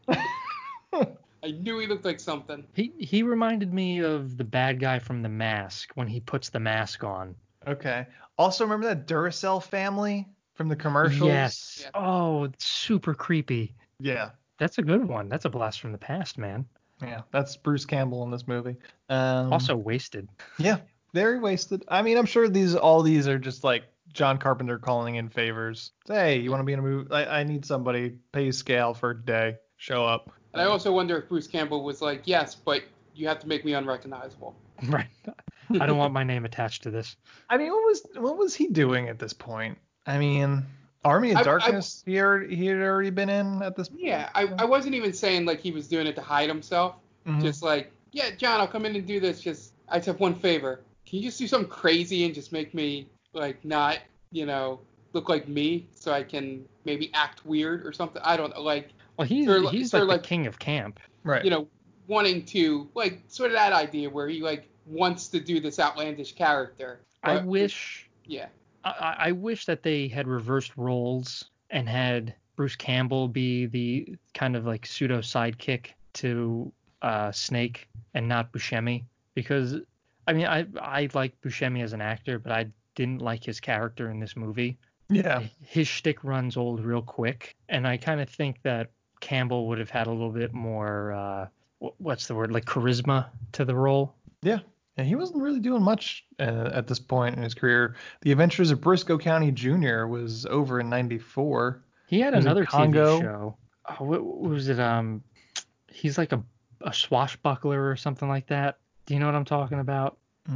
I knew he looked like something. He reminded me of the bad guy from The Mask when he puts the mask on. Okay. Also, remember that Duracell family from the commercials? Yes. Yeah. Oh, it's super creepy. Yeah. That's a good one. That's a blast from the past, man. Yeah, that's Bruce Campbell in this movie. Also wasted. Yeah, very wasted. I mean, I'm sure all these are just like John Carpenter calling in favors. Hey, you want to be in a movie? I need somebody. Pay scale for a day. Show up. And I also wonder if Bruce Campbell was like, yes, but you have to make me unrecognizable. Right. I don't want my name attached to this. I mean, what was he doing at this point? I mean, Army of Darkness. He had already been in at this point. Yeah, I wasn't even saying like he was doing it to hide himself. Mhm. Just like, yeah, John, I'll come in and do this. I just have one favor. Can you just do something crazy and just make me like not, look like me so I can maybe act weird or something? I don't know. Like, Well, he's sort like of the king of camp. Right. Wanting to like sort of that idea where he like wants to do this outlandish character. I But, wish yeah. I wish that they had reversed roles and had Bruce Campbell be the kind of like pseudo sidekick to Snake and not Buscemi, because I mean I like Buscemi as an actor, but I didn't like his character in this movie. Yeah. His shtick runs old real quick, and I kind of think that Campbell would have had a little bit more what's the word, like charisma to the role. Yeah. And he wasn't really doing much at this point in his career. The Adventures of Briscoe County Jr. was over in '94. He had He was in another Congo. TV show. Oh, what was it? He's like a swashbuckler or something like that. Do you know what I'm talking about?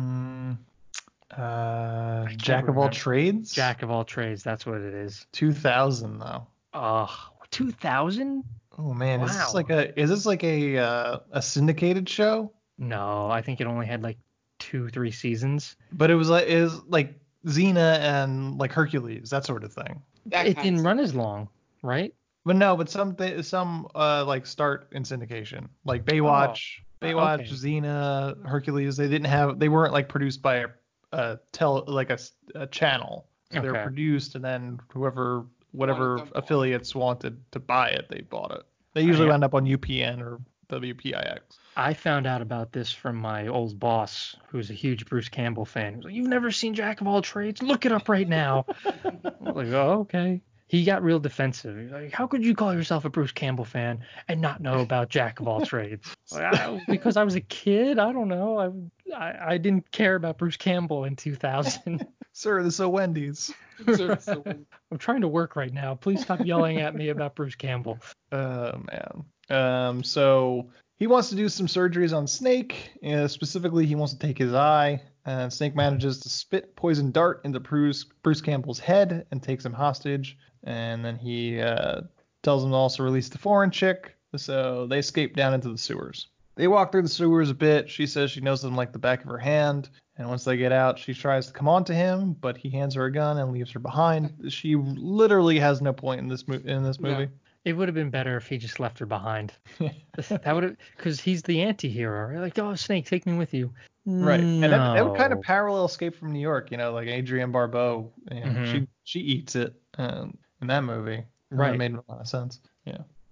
Jack of all trades. Jack of all trades. That's what it is. 2000 though. 2000? Oh man, Wow. is this like a syndicated show? No, I think it only had like 2-3 seasons. But it was like Xena and like Hercules, that sort of thing. It didn't run as long, right? But no, but some like start in syndication, like Baywatch, okay. Xena, Hercules. They weren't like produced by a channel. So they were Okay. produced, and then whatever them. affiliates wanted to buy it, they bought it. They usually wound up on UPN or WPIX. I found out about this from my old boss, who's a huge Bruce Campbell fan. He was like, "You've never seen Jack of all trades? Look it up right now." I'm like, "Oh, okay." He got real defensive. He's like, "How could you call yourself a Bruce Campbell fan and not know about Jack of all trades?" Like, because I was a kid. I don't know. I didn't care about Bruce Campbell in 2000. Sir, this is a Wendy's. I'm trying to work right now. Please stop yelling at me about Bruce Campbell. Oh man. So he wants to do some surgeries on Snake. Specifically, he wants to take his eye. And Snake manages to spit poison dart into Bruce Campbell's head and takes him hostage. And then he tells him to also release the foreign chick. So they escape down into the sewers. They walk through the sewers a bit. She says she knows them like the back of her hand. And once they get out, she tries to come on to him, but he hands her a gun and leaves her behind. She literally has no point in this movie. No. It would have been better if he just left her behind. That would have, because he's the anti-hero. Right? Like, "Oh, Snake, take me with you." Right. And that would kind of No. parallel Escape from New York, like Adrienne Barbeau. Mhm. She eats it in that movie. Right. That made a lot of sense. Yeah.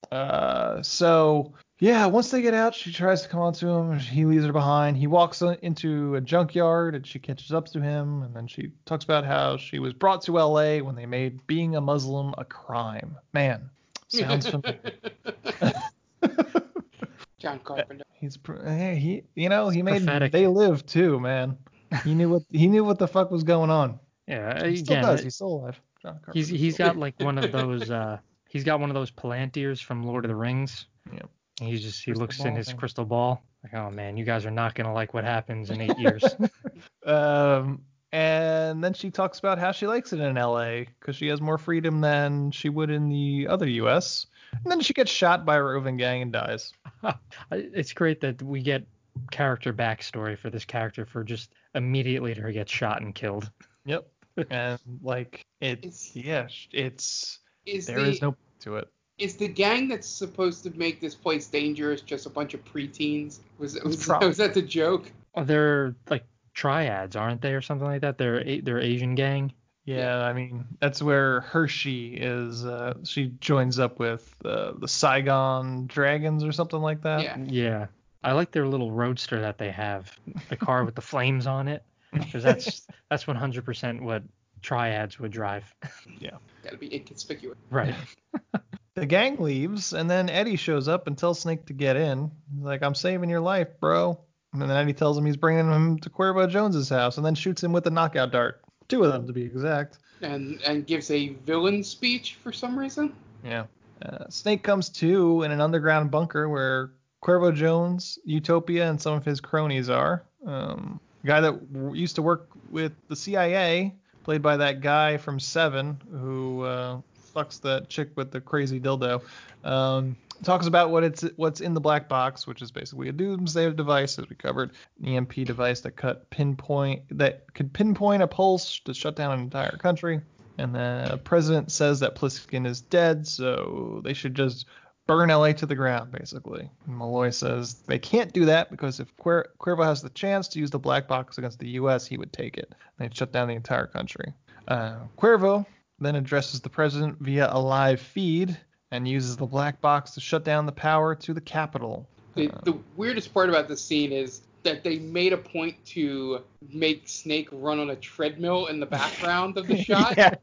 So yeah, once they get out, she tries to come on to him. He leaves her behind. He walks into a junkyard and she catches up to him. And then she talks about how she was brought to LA when they made being a Muslim a crime. Man, sounds familiar. John Carpenter. He made prophetic. They Live too, man. He knew what the fuck was going on. Yeah, He still again, does. He's still alive. John Carpenter. he's got like one of those he's got one of those Palantirs from Lord of the Rings. Yep. And he Crystal looks in ball his thing. crystal ball like, oh man, you guys are not gonna like what happens in 8 years. And then she talks about how she likes it in LA because she has more freedom than she would in the other US. And then she gets shot by a roving gang and dies. It's great that we get character backstory for this character for just immediately her get shot and killed. Yep. And like there is no point to it. Is the gang that's supposed to make this place dangerous just a bunch of preteens? Was that the joke? Oh, they're like triads, aren't they, or something like that? They're Asian gang. Yeah, I mean that's where Hershey is. She joins up with the Saigon Dragons or something like that. Yeah. Yeah. I like their little roadster that they have, the car with the flames on it, because that's 100% what triads would drive. Yeah. Gotta be inconspicuous. Right. The gang leaves, and then Eddie shows up and tells Snake to get in. He's like, I'm saving your life, bro. And then Eddie tells him he's bringing him to Cuervo Jones's house, and then shoots him with a knockout dart. 2 of them, to be exact. And gives a villain speech for some reason. Yeah. Snake comes to in an underground bunker where Cuervo Jones, Utopia, and some of his cronies are. A guy that used to work with the CIA, played by that guy from Seven, who fucks that chick with the crazy dildo. Talks about what's in the black box, which is basically a doomsday device, as we covered, an EMP device that could pinpoint a pulse to shut down an entire country. And the president says that Pliskin is dead, so they should just burn LA to the ground, basically. And Malloy says they can't do that because if Cuervo has the chance to use the black box against the U.S., he would take it. And they'd shut down the entire country. Cuervo then addresses the president via a live feed and uses the black box to shut down the power to the Capitol. The weirdest part about this scene is that they made a point to make Snake run on a treadmill in the background of the shot. Yeah.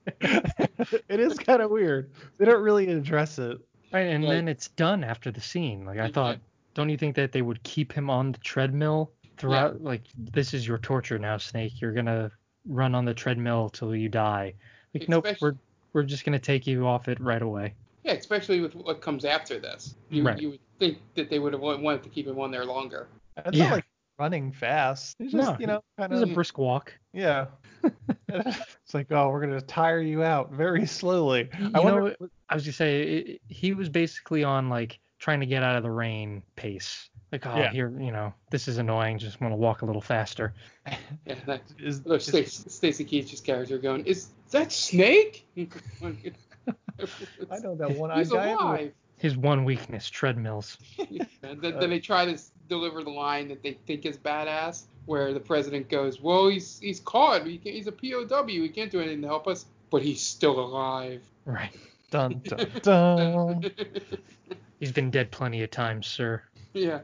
It is kind of weird. They don't really address it. Right, and then it's done after the scene. Like, I thought, don't you think that they would keep him on the treadmill throughout? Yeah. Like, this is your torture now, Snake. You're going to run on the treadmill till you die. Like, nope, we're just going to take you off it right away. Yeah, especially with what comes after this. You would think that they would have wanted to keep him on there longer. It's not like running fast. It's just, kind of. It's a brisk walk. Yeah. It's like, oh, we're going to tire you out very slowly. I was going to say, he was basically on, like, trying to get out of the rain pace. Like, here, this is annoying. Just want to walk a little faster. Yeah, Stacy Keach's character going, is that Snake? I know that one-eyed He's guy. Alive. His one weakness, treadmills. And then they try to deliver the line that they think is badass, where the president goes, well, he's caught. He's a POW. He can't do anything to help us, but he's still alive. Right. Dun, dun, dun. He's been dead plenty of times, sir. Yeah.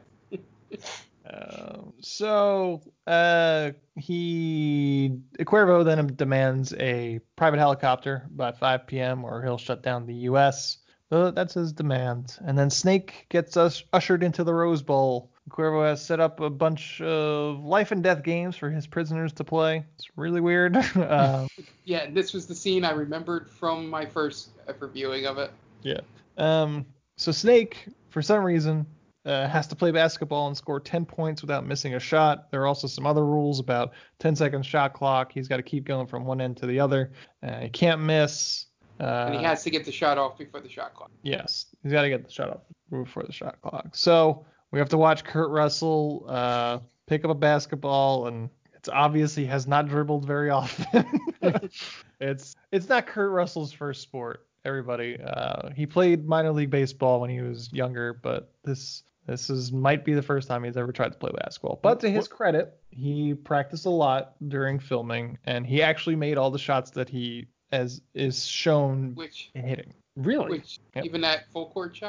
Cuervo then demands a private helicopter by 5 p.m. or he'll shut down the U.S. So that's his demand. And then Snake gets us ushered into the Rose Bowl. Cuervo has set up a bunch of life and death games for his prisoners to play. It's really weird. Yeah, this was the scene I remembered from my first ever viewing of it. Yeah. So Snake, for some reason, has to play basketball and score 10 points without missing a shot. There are also some other rules about 10-second shot clock. He's got to keep going from one end to the other. He can't miss. And he has to get the shot off before the shot clock. Yes, he's got to get the shot off before the shot clock. So we have to watch Kurt Russell pick up a basketball, and it's obvious he has not dribbled very often. It's not Kurt Russell's first sport, everybody. He played minor league baseball when he was younger, but this might be the first time he's ever tried to play basketball. But to his credit, he practiced a lot during filming, and he actually made all the shots that he is shown hitting. Really? Even that full court shot?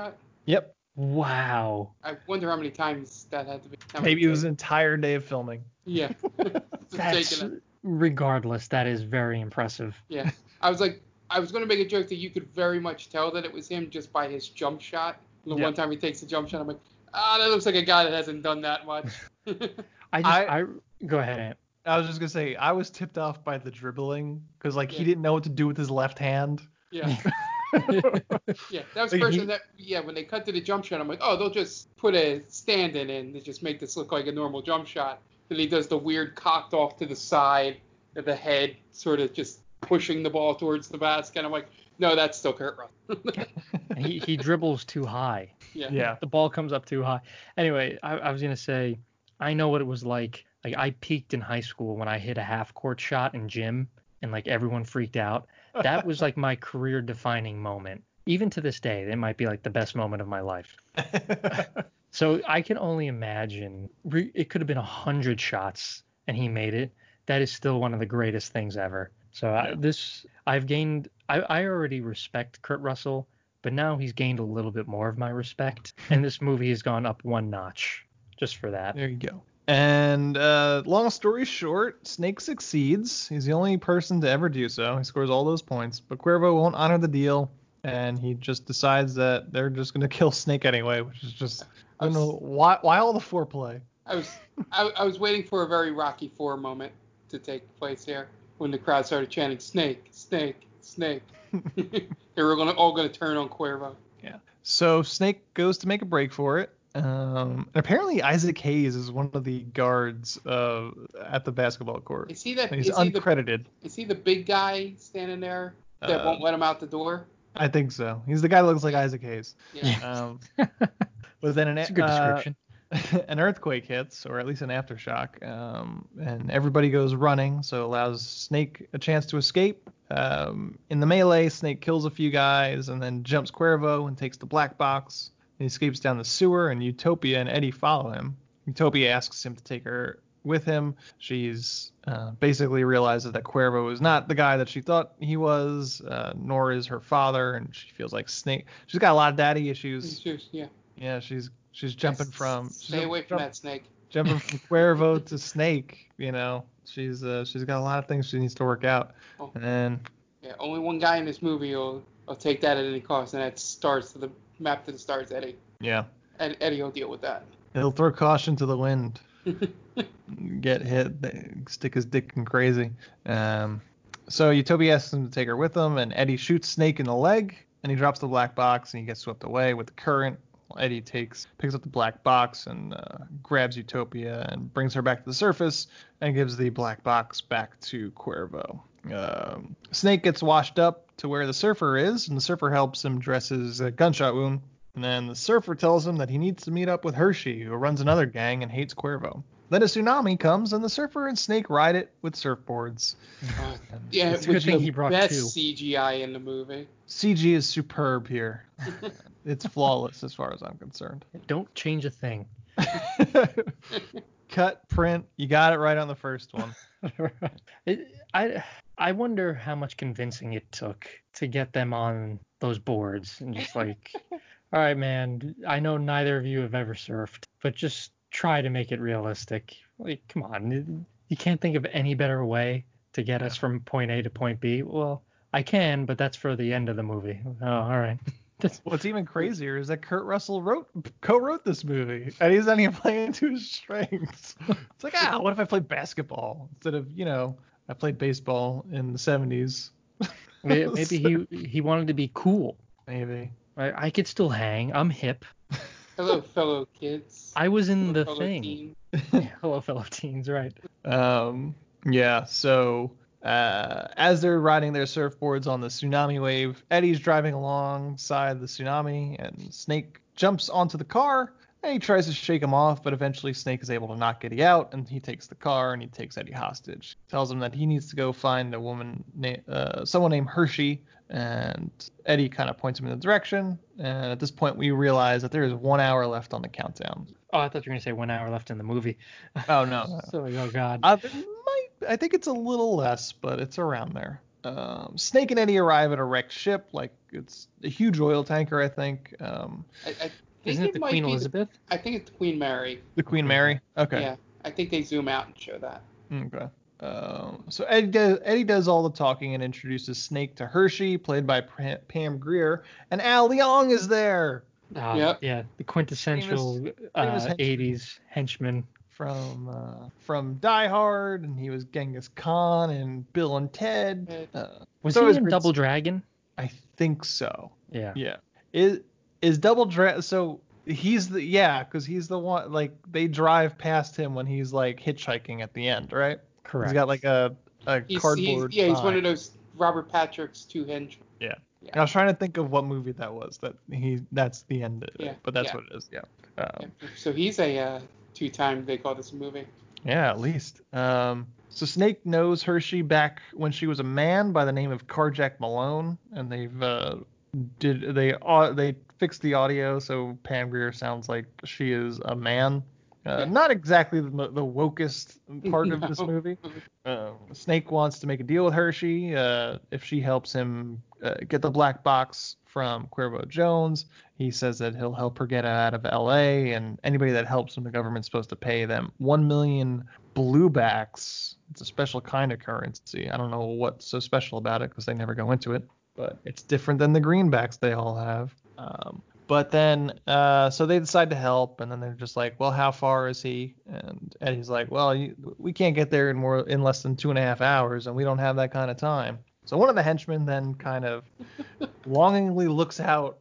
Yep. Wow. I wonder how many times that had to be. Maybe it was an entire day of filming. Yeah. Regardless, that is very impressive. Yeah. I was going to make a joke that you could very much tell that it was him just by his jump shot. The one time he takes the jump shot, I'm like, that looks like a guy that hasn't done that much. I go ahead, Ant. I was just gonna say I was tipped off by the dribbling because he didn't know what to do with his left hand. Yeah. Yeah, that was the person when they cut to the jump shot, I'm like, they'll just put a stand in and just make this look like a normal jump shot. Then he does the weird cocked off to the side of the head, sort of just pushing the ball towards the basket. I'm like, no, that's still Kurt Russell. he dribbles too high. Yeah. The ball comes up too high. Anyway, I was gonna say, I know what it was like. Like, I peaked in high school when I hit a half court shot in gym and everyone freaked out. That was my career defining moment. Even to this day, it might be the best moment of my life. So I can only imagine it could have been 100 shots and he made it. That is still one of the greatest things ever. So I already respect Kurt Russell, but now he's gained a little bit more of my respect. And this movie has gone up one notch just for that. There you go. And long story short, Snake succeeds. He's the only person to ever do so. He scores all those points, but Cuervo won't honor the deal, and he just decides that they're just going to kill Snake anyway, which is just, I don't know, why all the foreplay? I was waiting for a very Rocky IV moment to take place here when the crowd started chanting, Snake, Snake, Snake. They were all going to turn on Cuervo. Yeah. So Snake goes to make a break for it. And apparently Isaac Hayes is one of the guards at the basketball court. Is he that? He's uncredited. Is he the big guy standing there that won't let him out the door? I think so. He's the guy that looks like Isaac Hayes. Yeah. But then That's a good description. An earthquake hits, or at least an aftershock, and everybody goes running, so it allows Snake a chance to escape. In the melee, Snake kills a few guys and then jumps Cuervo and takes the black box. He escapes down the sewer, and Utopia and Eddie follow him. Utopia asks him to take her with him. She's basically realizes that Cuervo is not the guy that she thought he was, nor is her father, and she feels like Snake. She's got a lot of daddy issues. Yeah. Yeah, she's jumping from. Stay away from that Snake. Jumping from Cuervo to Snake, she's got a lot of things she needs to work out. Oh. And only one guy in this movie will take that at any cost, and that's Stars to the map to the stars, Eddie. Yeah. And Eddie will deal with that. He'll throw caution to the wind. Get hit, stick his dick in crazy. So Utopia asks him to take her with him, and Eddie shoots Snake in the leg, and he drops the black box, and he gets swept away with the current. Eddie picks up the black box and grabs Utopia and brings her back to the surface and gives the black box back to Cuervo. Snake gets washed up to where the surfer is, and the surfer helps him dress his gunshot wound. And then the surfer tells him that he needs to meet up with Hershey, who runs another gang and hates Cuervo. Then a tsunami comes, and the surfer and Snake ride it with surfboards. Yeah, it's a good thing he brought best two. CGI in the movie. CG is superb here. It's flawless as far as I'm concerned. Don't change a thing. Cut, print, you got it right on the first one. I wonder how much convincing it took to get them on those boards and just all right, man, I know neither of you have ever surfed, but just try to make it realistic. Come on, you can't think of any better way to get us from point A to point B. Well, I can, but that's for the end of the movie. Oh, all right. What's even crazier is that Kurt Russell co-wrote this movie, and he's not even playing to his strengths. It's like, what if I played basketball instead of, I played baseball in the 70s. Maybe he wanted to be cool. Maybe. I could still hang. I'm hip. Hello, fellow kids. I was in Hello, the thing. Teen. Hello, fellow teens, right. Yeah, so as they're riding their surfboards on the tsunami wave, Eddie's driving alongside the tsunami, and Snake jumps onto the car, and he tries to shake him off, but eventually Snake is able to knock Eddie out, and he takes the car, and he takes Eddie hostage. Tells him that he needs to go find a woman, someone named Hershey, and Eddie kind of points him in the direction, and at this point we realize that there is 1 hour left on the countdown. Oh, I thought you were going to say 1 hour left in the movie. Oh, no. So, oh, God. I think it's a little less, but it's around there. Snake and Eddie arrive at a wrecked ship, like it's a huge oil tanker, I think. I think Isn't it the might Queen be Elizabeth? I think it's Queen Mary. The Queen Mary? Okay. Yeah, I think they zoom out and show that. Okay. So Eddie does all the talking and introduces Snake to Hershey, played by Pam Grier, and Al Leong is there. Yep. Yeah, the quintessential famous henchman. 80s henchman. From Die Hard, and he was Genghis Khan and Bill and Ted. Was so he in Double Dragon? I think so. Yeah. Yeah. Is Double Dragon? So he's because he's the one, like they drive past him when he's like hitchhiking at the end, right? Correct. He's got like a cardboard. He's one of those Robert Patrick's two henchmen. Yeah. I was trying to think of what movie that was. That's the end of it. Yeah, But that's what it is. Yeah. So he's a two-time. They call this a movie. Yeah, at least. So Snake knows Hershey back when she was a man by the name of Carjack Malone, and they fixed the audio so Pam Grier sounds like she is a man. Not exactly the wokest part of this movie. Snake wants to make a deal with Hershey if she helps him get the black box from Cuervo Jones. He says that he'll help her get out of L.A., and anybody that helps him, the government's supposed to pay them 1 million bluebacks. It's a special kind of currency. I don't know what's so special about it because they never go into it, but it's different than the greenbacks they all have. But then, so they decide to help, and then they're just like, well, how far is he? And Eddie's like, well, we can't get there in less than 2.5 hours, and we don't have that kind of time. So one of the henchmen then kind of longingly looks out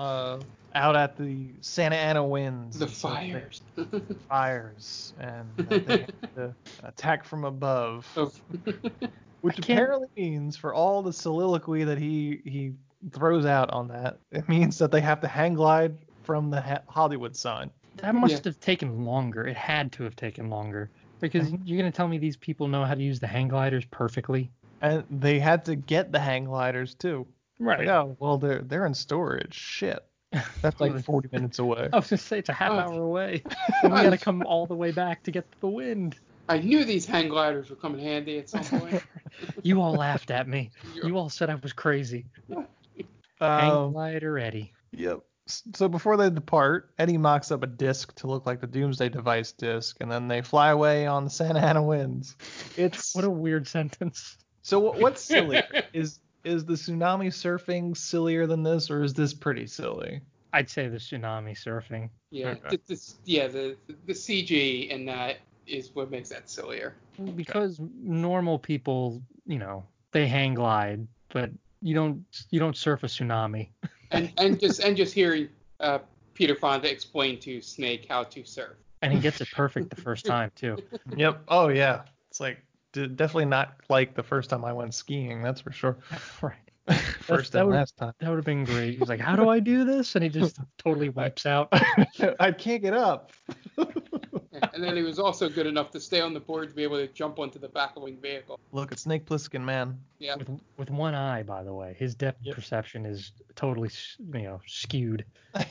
at the Santa Ana winds. The fires. Fires, and they have to attack from above. Oh. Which apparently means, for all the soliloquy that he throws out on that, it means that they have to hang glide from the Hollywood sign. That must have taken longer. It had to have taken longer. Because you're going to tell me these people know how to use the hang gliders perfectly? And they had to get the hang gliders, too. Right. Like, oh, well, they're in storage. Shit. That's like 40 minutes away. I was going to say, it's a half hour away. And we got to come all the way back to get the wind. I knew these hang gliders would come in handy at some point. You all laughed at me. You all said I was crazy. Hang glider Eddie. Yep. So before they depart, Eddie mocks up a disc to look like the Doomsday Device disc, and then they fly away on the Santa Ana winds. What a weird sentence. So what's sillier? Is the tsunami surfing sillier than this, or is this pretty silly? I'd say the tsunami surfing. Yeah, okay. The CG in that is what makes that sillier. Because normal people, they hang glide, but you don't surf a tsunami. And just hearing Peter Fonda explain to Snake how to surf. And he gets it perfect the first time too. Yep. Oh yeah. It's like definitely not like the first time I went skiing. That's for sure. Right. First and last time. That would have been great. He's like, how do I do this? And he just totally wipes out. I can't get up. And then he was also good enough to stay on the board to be able to jump onto the back of a winged Look, it's Snake Plissken, man. Yeah. With one eye, by the way. His depth perception is totally, skewed.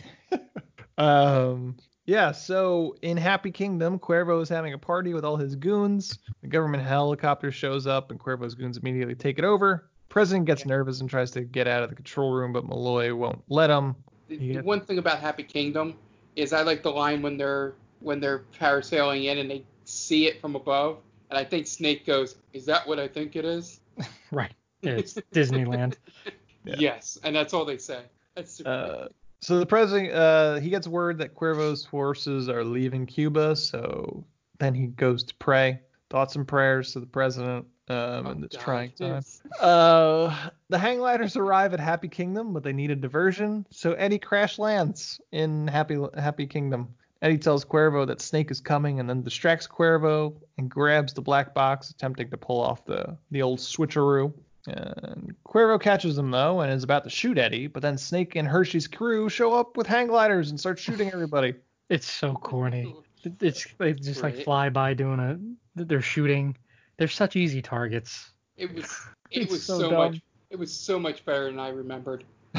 Yeah, so in Happy Kingdom, Cuervo is having a party with all his goons. The government helicopter shows up, and Cuervo's goons immediately take it over. President gets nervous and tries to get out of the control room, but Malloy won't let him. The one thing about Happy Kingdom is I like the line when they're parasailing in and they see it from above, and I think Snake goes, "Is that what I think it is?" Right. It's Disneyland. Yeah. Yes, and that's all they say. That's super so the president, he gets word that Cuervo's forces are leaving Cuba, so then he goes to pray. Thoughts and prayers to the president in this trying time. The hang gliders arrive at Happy Kingdom, but they need a diversion, so Eddie crash lands in Happy Kingdom. Eddie tells Cuervo that Snake is coming, and then distracts Cuervo and grabs the black box, attempting to pull off the old switcheroo. And Cuervo catches him, though, and is about to shoot Eddie, but then Snake and Hershey's crew show up with hang gliders and start shooting everybody. It's so corny. They just like fly by they're shooting. They're such easy targets. It was so much better than I remembered.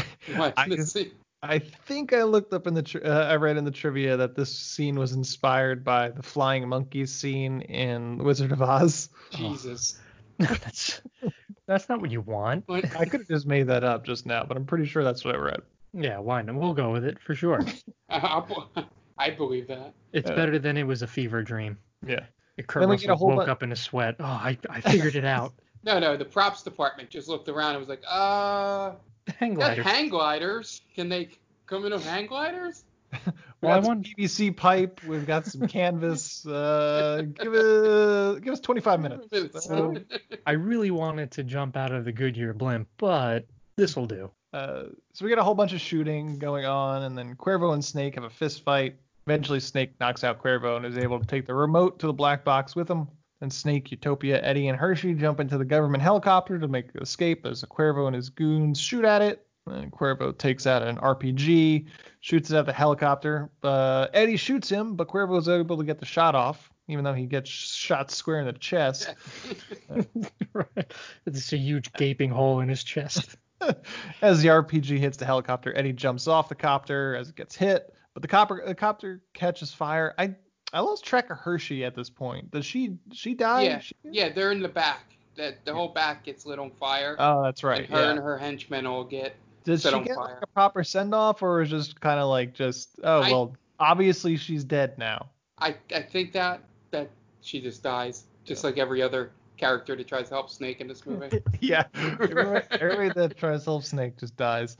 I think I looked up I read in the trivia that this scene was inspired by the flying monkeys scene in Wizard of Oz. Jesus. That's not what you want. I could have just made that up just now, but I'm pretty sure that's what I read. Yeah, why not? We'll go with it for sure. I believe that. It's better than it was a fever dream. Yeah. Kurt Then we get a Russell whole woke up in a sweat. Oh, I figured it out. No, the props department just looked around and was like, hang gliders. Hang gliders. Can they come in with hang gliders? We got some PVC pipe. We've got some canvas. Give us 25 minutes. I really wanted to jump out of the Goodyear blimp, but this will do. So we get a whole bunch of shooting going on, and then Cuervo and Snake have a fist fight. Eventually, Snake knocks out Cuervo and is able to take the remote to the black box with him. Then Snake, Utopia, Eddie, and Hershey jump into the government helicopter to make the escape as Cuervo and his goons shoot at it. And Cuervo takes out an RPG, shoots it at the helicopter. Eddie shoots him, but Cuervo is able to get the shot off, even though he gets shot square in the chest. Right. It's a huge gaping hole in his chest. As the RPG hits the helicopter, Eddie jumps off the copter as it gets hit, but the copter catches fire. I lost track of Hershey at this point. Does she die? Yeah, they're in the back. The whole back gets lit on fire. Oh, that's right. And her and her henchmen all get Did set she on get fire. like a proper send off, or is just kind of like obviously she's dead now? I think that she just dies, just like every other character that tries to help Snake in this movie. Yeah, everybody that tries to help Snake just dies.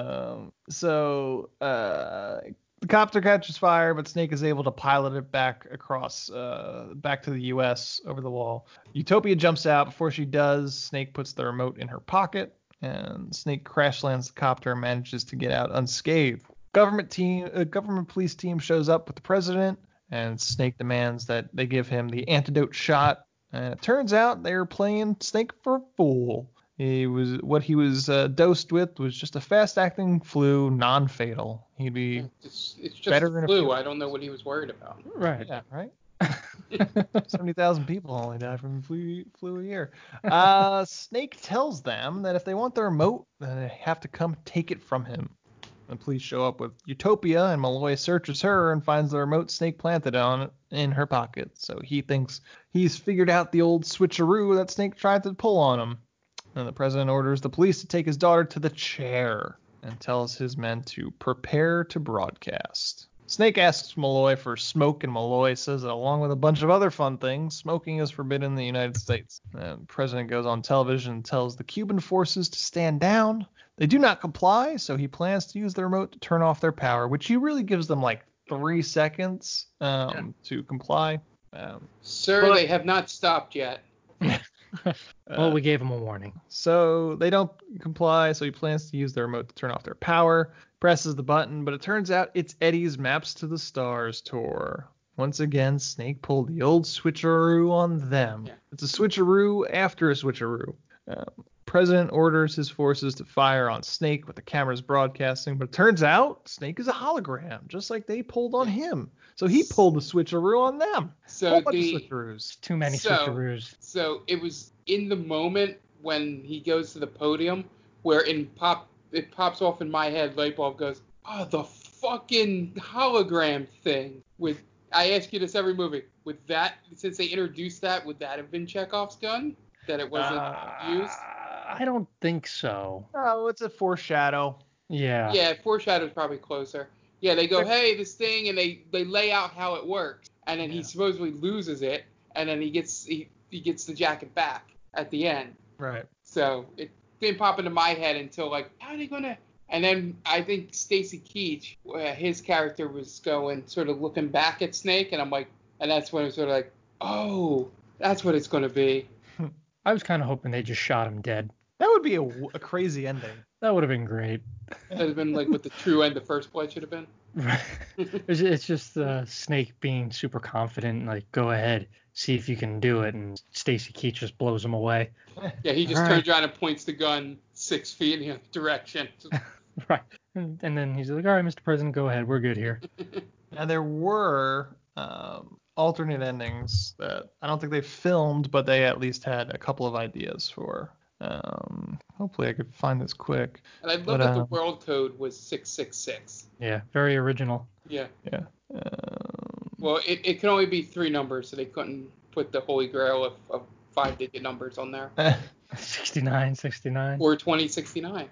The copter catches fire, but Snake is able to pilot it back across, back to the U.S. over the wall. Utopia jumps out. Before she does, Snake puts the remote in her pocket, and Snake crash lands the copter and manages to get out unscathed. Government police team shows up with the president, and Snake demands that they give him the antidote shot. And it turns out they were playing Snake for a fool. What he was dosed with was just a fast-acting flu, non-fatal. He'd be it's just better a flu. I don't know what he was worried about. Right. Yeah, right. 70,000 people only die from flu a year. Snake tells them that if they want the remote, then they have to come take it from him. The police show up with Utopia, and Malloy searches her and finds the remote Snake planted in her pocket. So he thinks he's figured out the old switcheroo that Snake tried to pull on him. And the president orders the police to take his daughter to the chair and tells his men to prepare to broadcast. Snake asks Malloy for smoke, and Malloy says that along with a bunch of other fun things, smoking is forbidden in the United States. And the president goes on television and tells the Cuban forces to stand down. They do not comply, so he plans to use the remote to turn off their power, which he really gives them like 3 seconds to comply. Sir, they have not stopped yet. Well, we gave him a warning. So they don't comply, so he plans to use the remote to turn off their power, presses the button, but it turns out it's Eddie's Maps to the Stars tour. Once again, Snake pulled the old switcheroo on them. Yeah. It's a switcheroo after a switcheroo. President orders his forces to fire on Snake with the cameras broadcasting, but it turns out Snake is a hologram, just like they pulled on him. So he pulled the switcheroo on them. So switcheroos. Too many switcheroos. So it was in the moment when he goes to the podium where it pops off in my head, light bulb goes, oh, the fucking hologram thing. I ask you this every movie. With that, since they introduced that, would that have been Chekhov's gun? That it wasn't used? I don't think so. Oh, it's a foreshadow. Yeah. Yeah, foreshadow's probably closer. Yeah, they go, hey, this thing, and they lay out how it works, and then he supposedly loses it, and then he gets the jacket back at the end. Right. So it didn't pop into my head until like, how are they gonna? And then I think Stacy Keach, his character was going sort of looking back at Snake, and I'm like, and that's when it was sort of like, oh, that's what it's gonna be. I was kind of hoping they just shot him dead. That would be a crazy ending. That would have been great. That would have been like what the true end of First Blood should have been. It's just Snake being super confident, like, go ahead, see if you can do it, and Stacy Keach just blows him away. Yeah, he just turns around and points the gun 6 feet in the other direction. Right. And then he's like, all right, Mr. President, go ahead. We're good here. Now, there were alternate endings that I don't think they filmed, but they at least had a couple of ideas for. Hopefully I could find this quick. And I love that the world code was 666. Yeah, very original. Yeah. Yeah. Well, it can only be 3 numbers, so they couldn't put the holy grail of 5-digit numbers on there. 69. Or 2069.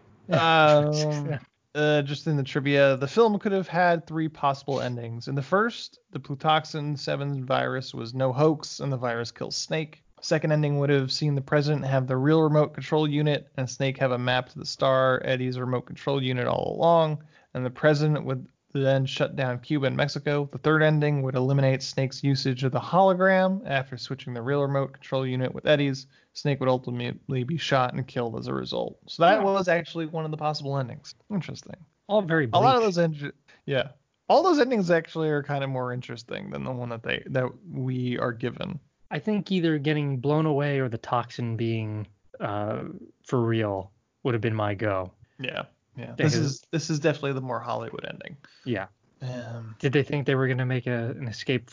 Just in the trivia, the film could have had 3 possible endings. In the first, the Plutoxin 7 virus was no hoax and the virus kills Snake. Second ending would have seen the president have the real remote control unit and Snake have a map to the star, Eddie's remote control unit all along, and the president would then shut down Cuba and Mexico. The third ending would eliminate Snake's usage of the hologram. After switching the real remote control unit with Eddie's, Snake would ultimately be shot and killed as a result. So that was actually one of the possible endings. Interesting. All very bleak. A lot of those all those endings actually are kind of more interesting than the one that we are given. I think either getting blown away or the toxin being for real would have been my go. Yeah. This is definitely the more Hollywood ending. Yeah. Did they think they were going to make an escape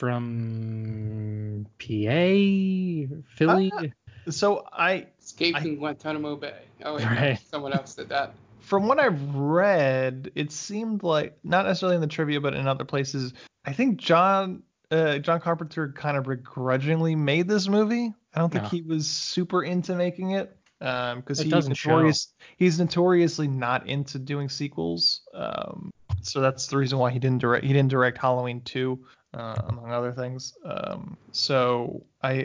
from PA, Philly? Escape from Guantanamo Bay. Oh, wait, right. No, someone else did that. From what I've read, it seemed like, not necessarily in the trivia, but in other places, I think John Carpenter kind of begrudgingly made this movie. I don't think he was super into making it. Because he's notoriously not into doing sequels. So that's the reason why he didn't direct Halloween 2, among other things. So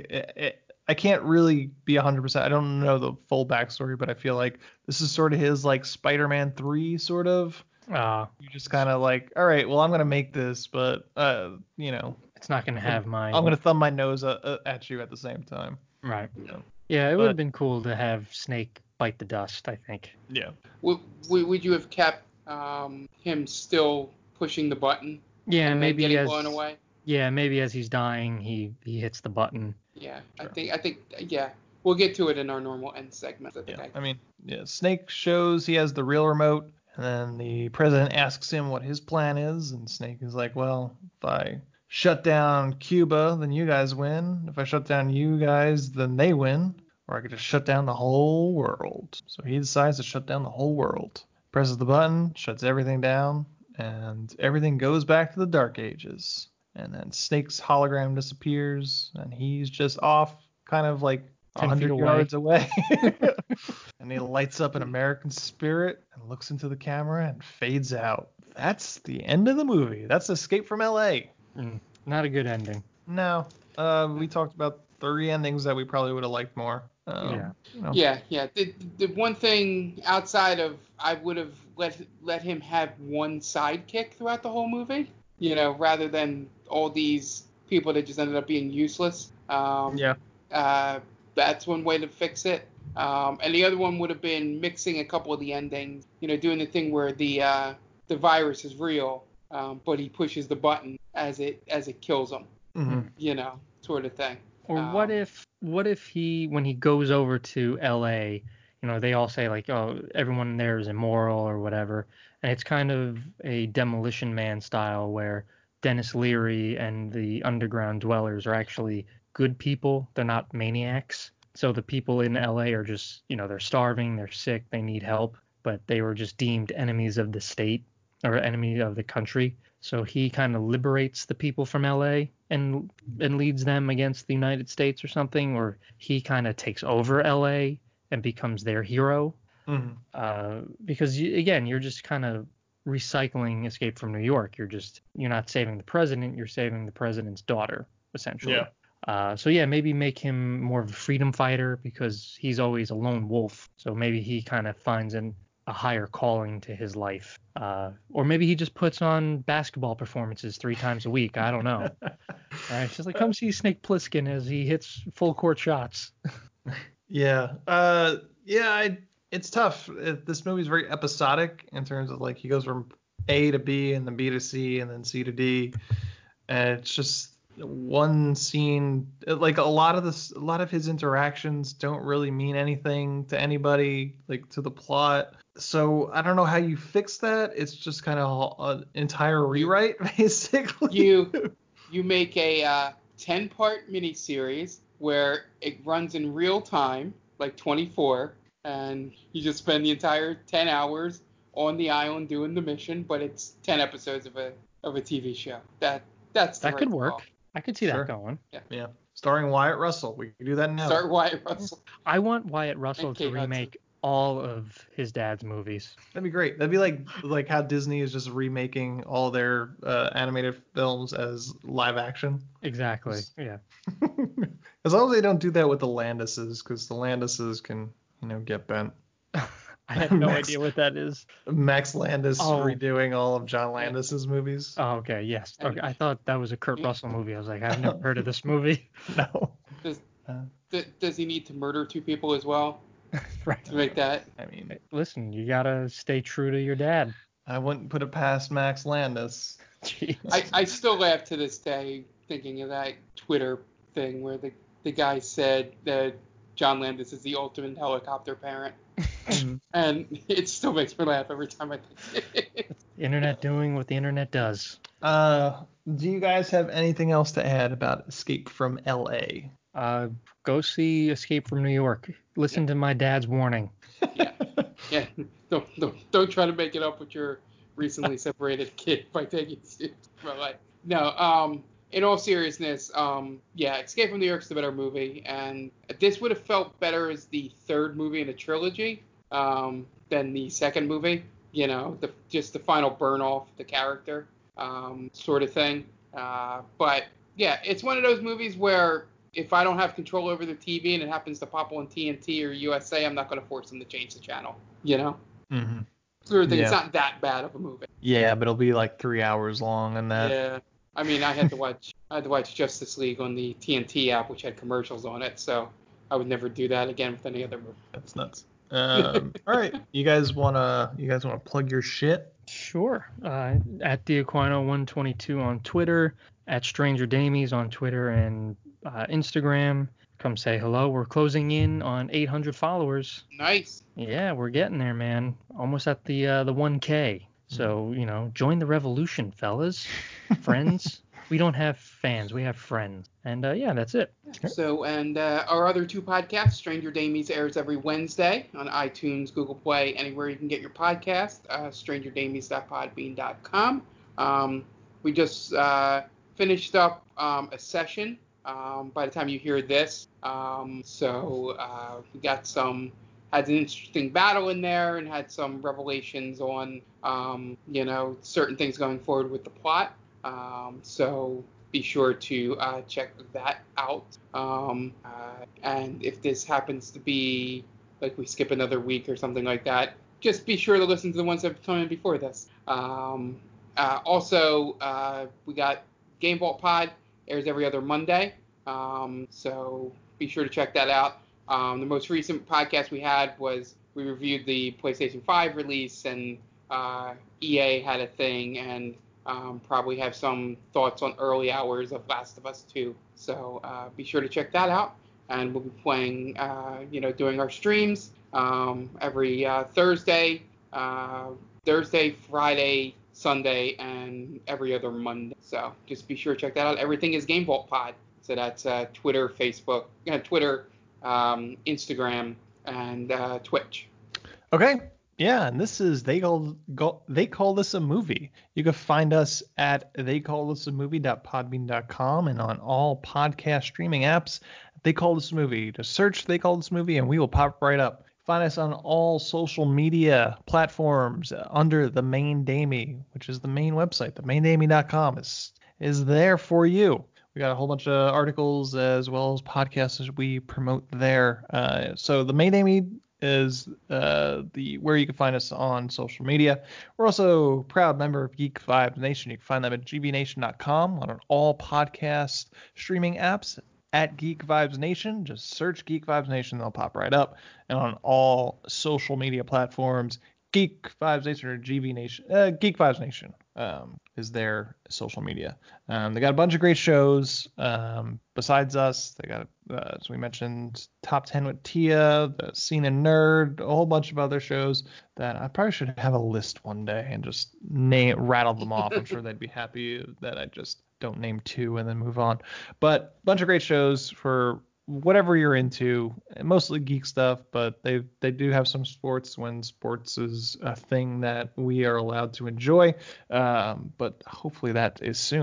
I can't really be 100%. I don't know the full backstory, but I feel like this is sort of his like Spider-Man 3 sort of. You just kind of like, all right, well, I'm gonna make this, but it's not gonna have I'm gonna thumb my nose at you at the same time. Right. Yeah, it would have been cool to have Snake bite the dust, I think. Yeah. Would you have kept him still pushing the button? Yeah, maybe getting blown away? Yeah, maybe as he's dying, he hits the button. Yeah, sure. I think we'll get to it in our normal end segment. Snake shows he has the real remote, and then the president asks him what his plan is, and Snake is like, well, if I shut down Cuba, then you guys win. If I shut down you guys, then they win. Or I could just shut down the whole world. So he decides to shut down the whole world. Presses the button, shuts everything down, and everything goes back to the Dark Ages. And then Snake's hologram disappears, and he's just off, kind of like 100 yards away. And he lights up an American spirit and looks into the camera and fades out. That's the end of the movie. That's Escape from L.A. Not a good ending. No. We talked about 3 endings that we probably would have liked more. Yeah. The one thing outside of, I would have let him have one sidekick throughout the whole movie, rather than all these people that just ended up being useless. That's one way to fix it. And the other one would have been mixing a couple of the endings, doing the thing where the virus is real, but he pushes the button as it kills him. Mm-hmm. Sort of thing. Or what if he, when he goes over to LA, they all say like, oh, everyone there is immoral or whatever, and it's kind of a Demolition Man style where Dennis Leary and the underground dwellers are actually good people. They're not maniacs. So the people in LA are just, they're starving, they're sick, they need help, but they were just deemed enemies of the state or enemy of the country. So he kind of liberates the people from LA and leads them against the United States or something, or he kind of takes over LA and becomes their hero. Because you're just kind of recycling Escape from New York. You're not saving the president, you're saving the president's daughter, essentially. Yeah. Maybe make him more of a freedom fighter because he's always a lone wolf. So maybe he kind of finds a higher calling to his life. Or maybe he just puts on basketball performances 3 times a week. I don't know. It's just like, come see Snake Plissken as he hits full court shots. It's tough. This movie is very episodic in terms of like he goes from A to B and then B to C and then C to D. And it's just one scene. Like a lot of his interactions don't really mean anything to anybody, like to the plot. So I don't know how you fix that. It's just kind of an entire rewrite, basically. You make a 10-part miniseries where it runs in real time, like 24, and you just spend the entire 10 hours on the island doing the mission, but it's 10 episodes of a TV show. That could work. I could see that going. Yeah. starring Wyatt Russell. We can do that now. Start Wyatt Russell. I want Wyatt Russell And to Kate remake all of his dad's movies. That'd be great. That'd be like how Disney is just remaking all their animated films as live action. Exactly. Yeah. As long as they don't do that with the Landises, because the Landises can, get bent. I have no idea what that is. Max Landis redoing all of John Landis's movies. Oh, okay. Yes. Okay. I thought that was a Kurt Russell movie. I was like, I've never heard of this movie. No. Does he need to murder 2 people as well? Right. To make that? I mean, listen, you gotta stay true to your dad. I wouldn't put it past Max Landis. Jeez. I still laugh to this day thinking of that Twitter thing where the guy said that John Landis is the ultimate helicopter parent. And it still makes me laugh every time I think it. The internet doing what the internet does. Do you guys have anything else to add about Escape from L.A.? Go see Escape from New York. Listen to my dad's warning. Yeah. Don't try to make it up with your recently separated kid by taking it from LA. No, in all seriousness, Escape from New York's the better movie, and this would have felt better as the 3rd movie in a trilogy than the 2nd movie. Just the final burn off the character sort of thing. But yeah, it's one of those movies where if I don't have control over the TV and it happens to pop on TNT or USA, I'm not going to force them to change the channel. Mm-hmm. Sort of thing. Yeah. It's not that bad of a movie. Yeah, but it'll be like 3 hours long, and that. Yeah. I mean, I had to watch Justice League on the TNT app, which had commercials on it, so I would never do that again with any other movie. That's nuts. All right, you guys wanna plug your shit? Sure. At DeAquino122 on Twitter, at Stranger Damies on Twitter and Instagram. Come say hello. We're closing in on 800 followers. Nice. Yeah, we're getting there, man. Almost at the 1K. So, join the revolution, fellas. Friends. We don't have fans. We have friends. And, that's it. So, and our other 2 podcasts, Stranger Damies airs every Wednesday on iTunes, Google Play, anywhere you can get your podcast, strangerdamies.podbean.com. We just finished up a session by the time you hear this. We got had an interesting battle in there and had some revelations on, certain things going forward with the plot. So be sure to check that out. And if this happens to be like we skip another week or something like that, just be sure to listen to the ones that have come in before this. Also, we got Game Vault Pod, airs every other Monday. So be sure to check that out. The most recent podcast we had was we reviewed the PlayStation 5 release, and EA had a thing, and probably have some thoughts on early hours of Last of Us 2. So be sure to check that out. And we'll be playing, doing our streams every Thursday, Friday, Sunday, and every other Monday. So just be sure to check that out. Everything is Game Vault Pod. So that's Twitter, Facebook, Instagram, and Twitch. Okay. Yeah, and this is They Call This a Movie. You can find us at theycallthisamovie.podbean.com and on all podcast streaming apps. They Call This a Movie. Just search They Call This a Movie and we will pop right up. Find us on all social media platforms under The Main Damie, which is the main website. TheMainDamie.com is there for you. We got a whole bunch of articles as well as podcasts as we promote there. So The Main Damie is where you can find us on social media. We're also a proud member of Geek Vibes Nation. You can find them at gbnation.com on all podcast streaming apps at Geek Vibes Nation. Just search Geek Vibes Nation, they'll pop right up. And on all social media platforms, Geek Vibes Nation or GB Nation, Geek Vibes Nation is their social media. They got a bunch of great shows besides us. They got, as we mentioned, Top 10 with Tia, the Scene and Nerd, a whole bunch of other shows that I probably should have a list one day and just rattle them off. I'm sure they'd be happy that I just don't name 2 and then move on. But a bunch of great shows for whatever you're into, mostly geek stuff, but they do have some sports when sports is a thing that we are allowed to enjoy. But hopefully that is soon.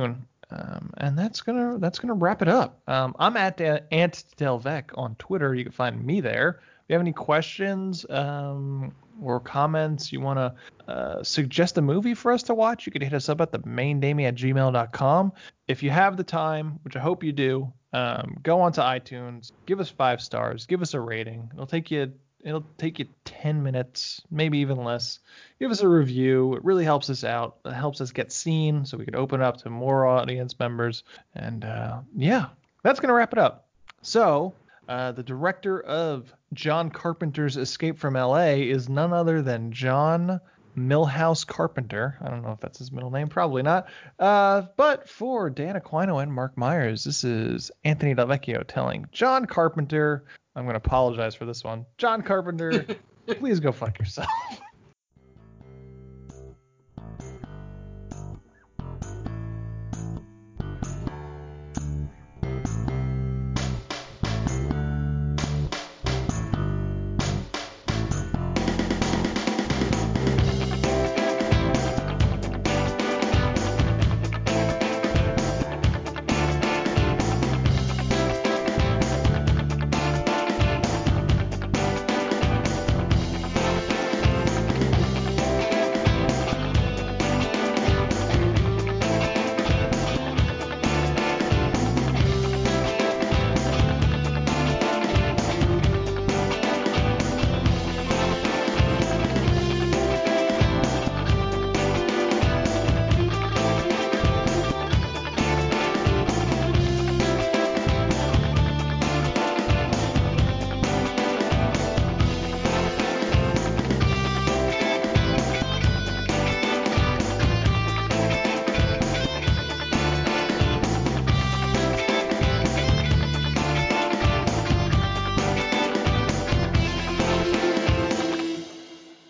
And that's gonna wrap it up. I'm at Ant Delvec on Twitter. You can find me there. If you have any questions or comments, you want to suggest a movie for us to watch, you can hit us up at themaindamie@gmail.com. If you have the time, which I hope you do, go onto iTunes, give us 5 stars, give us a rating. It'll take you 10 minutes, maybe even less. Give us a review. It really helps us out. It helps us get seen so we can open up to more audience members. And that's going to wrap it up. So the director of John Carpenter's Escape from L.A. is none other than John Milhouse Carpenter. I don't know if that's his middle name. Probably not. But for Dan Aquino and Mark Myers, this is Anthony Delvecchio telling John Carpenter, I'm going to apologize for this one. John Carpenter, please go fuck yourself.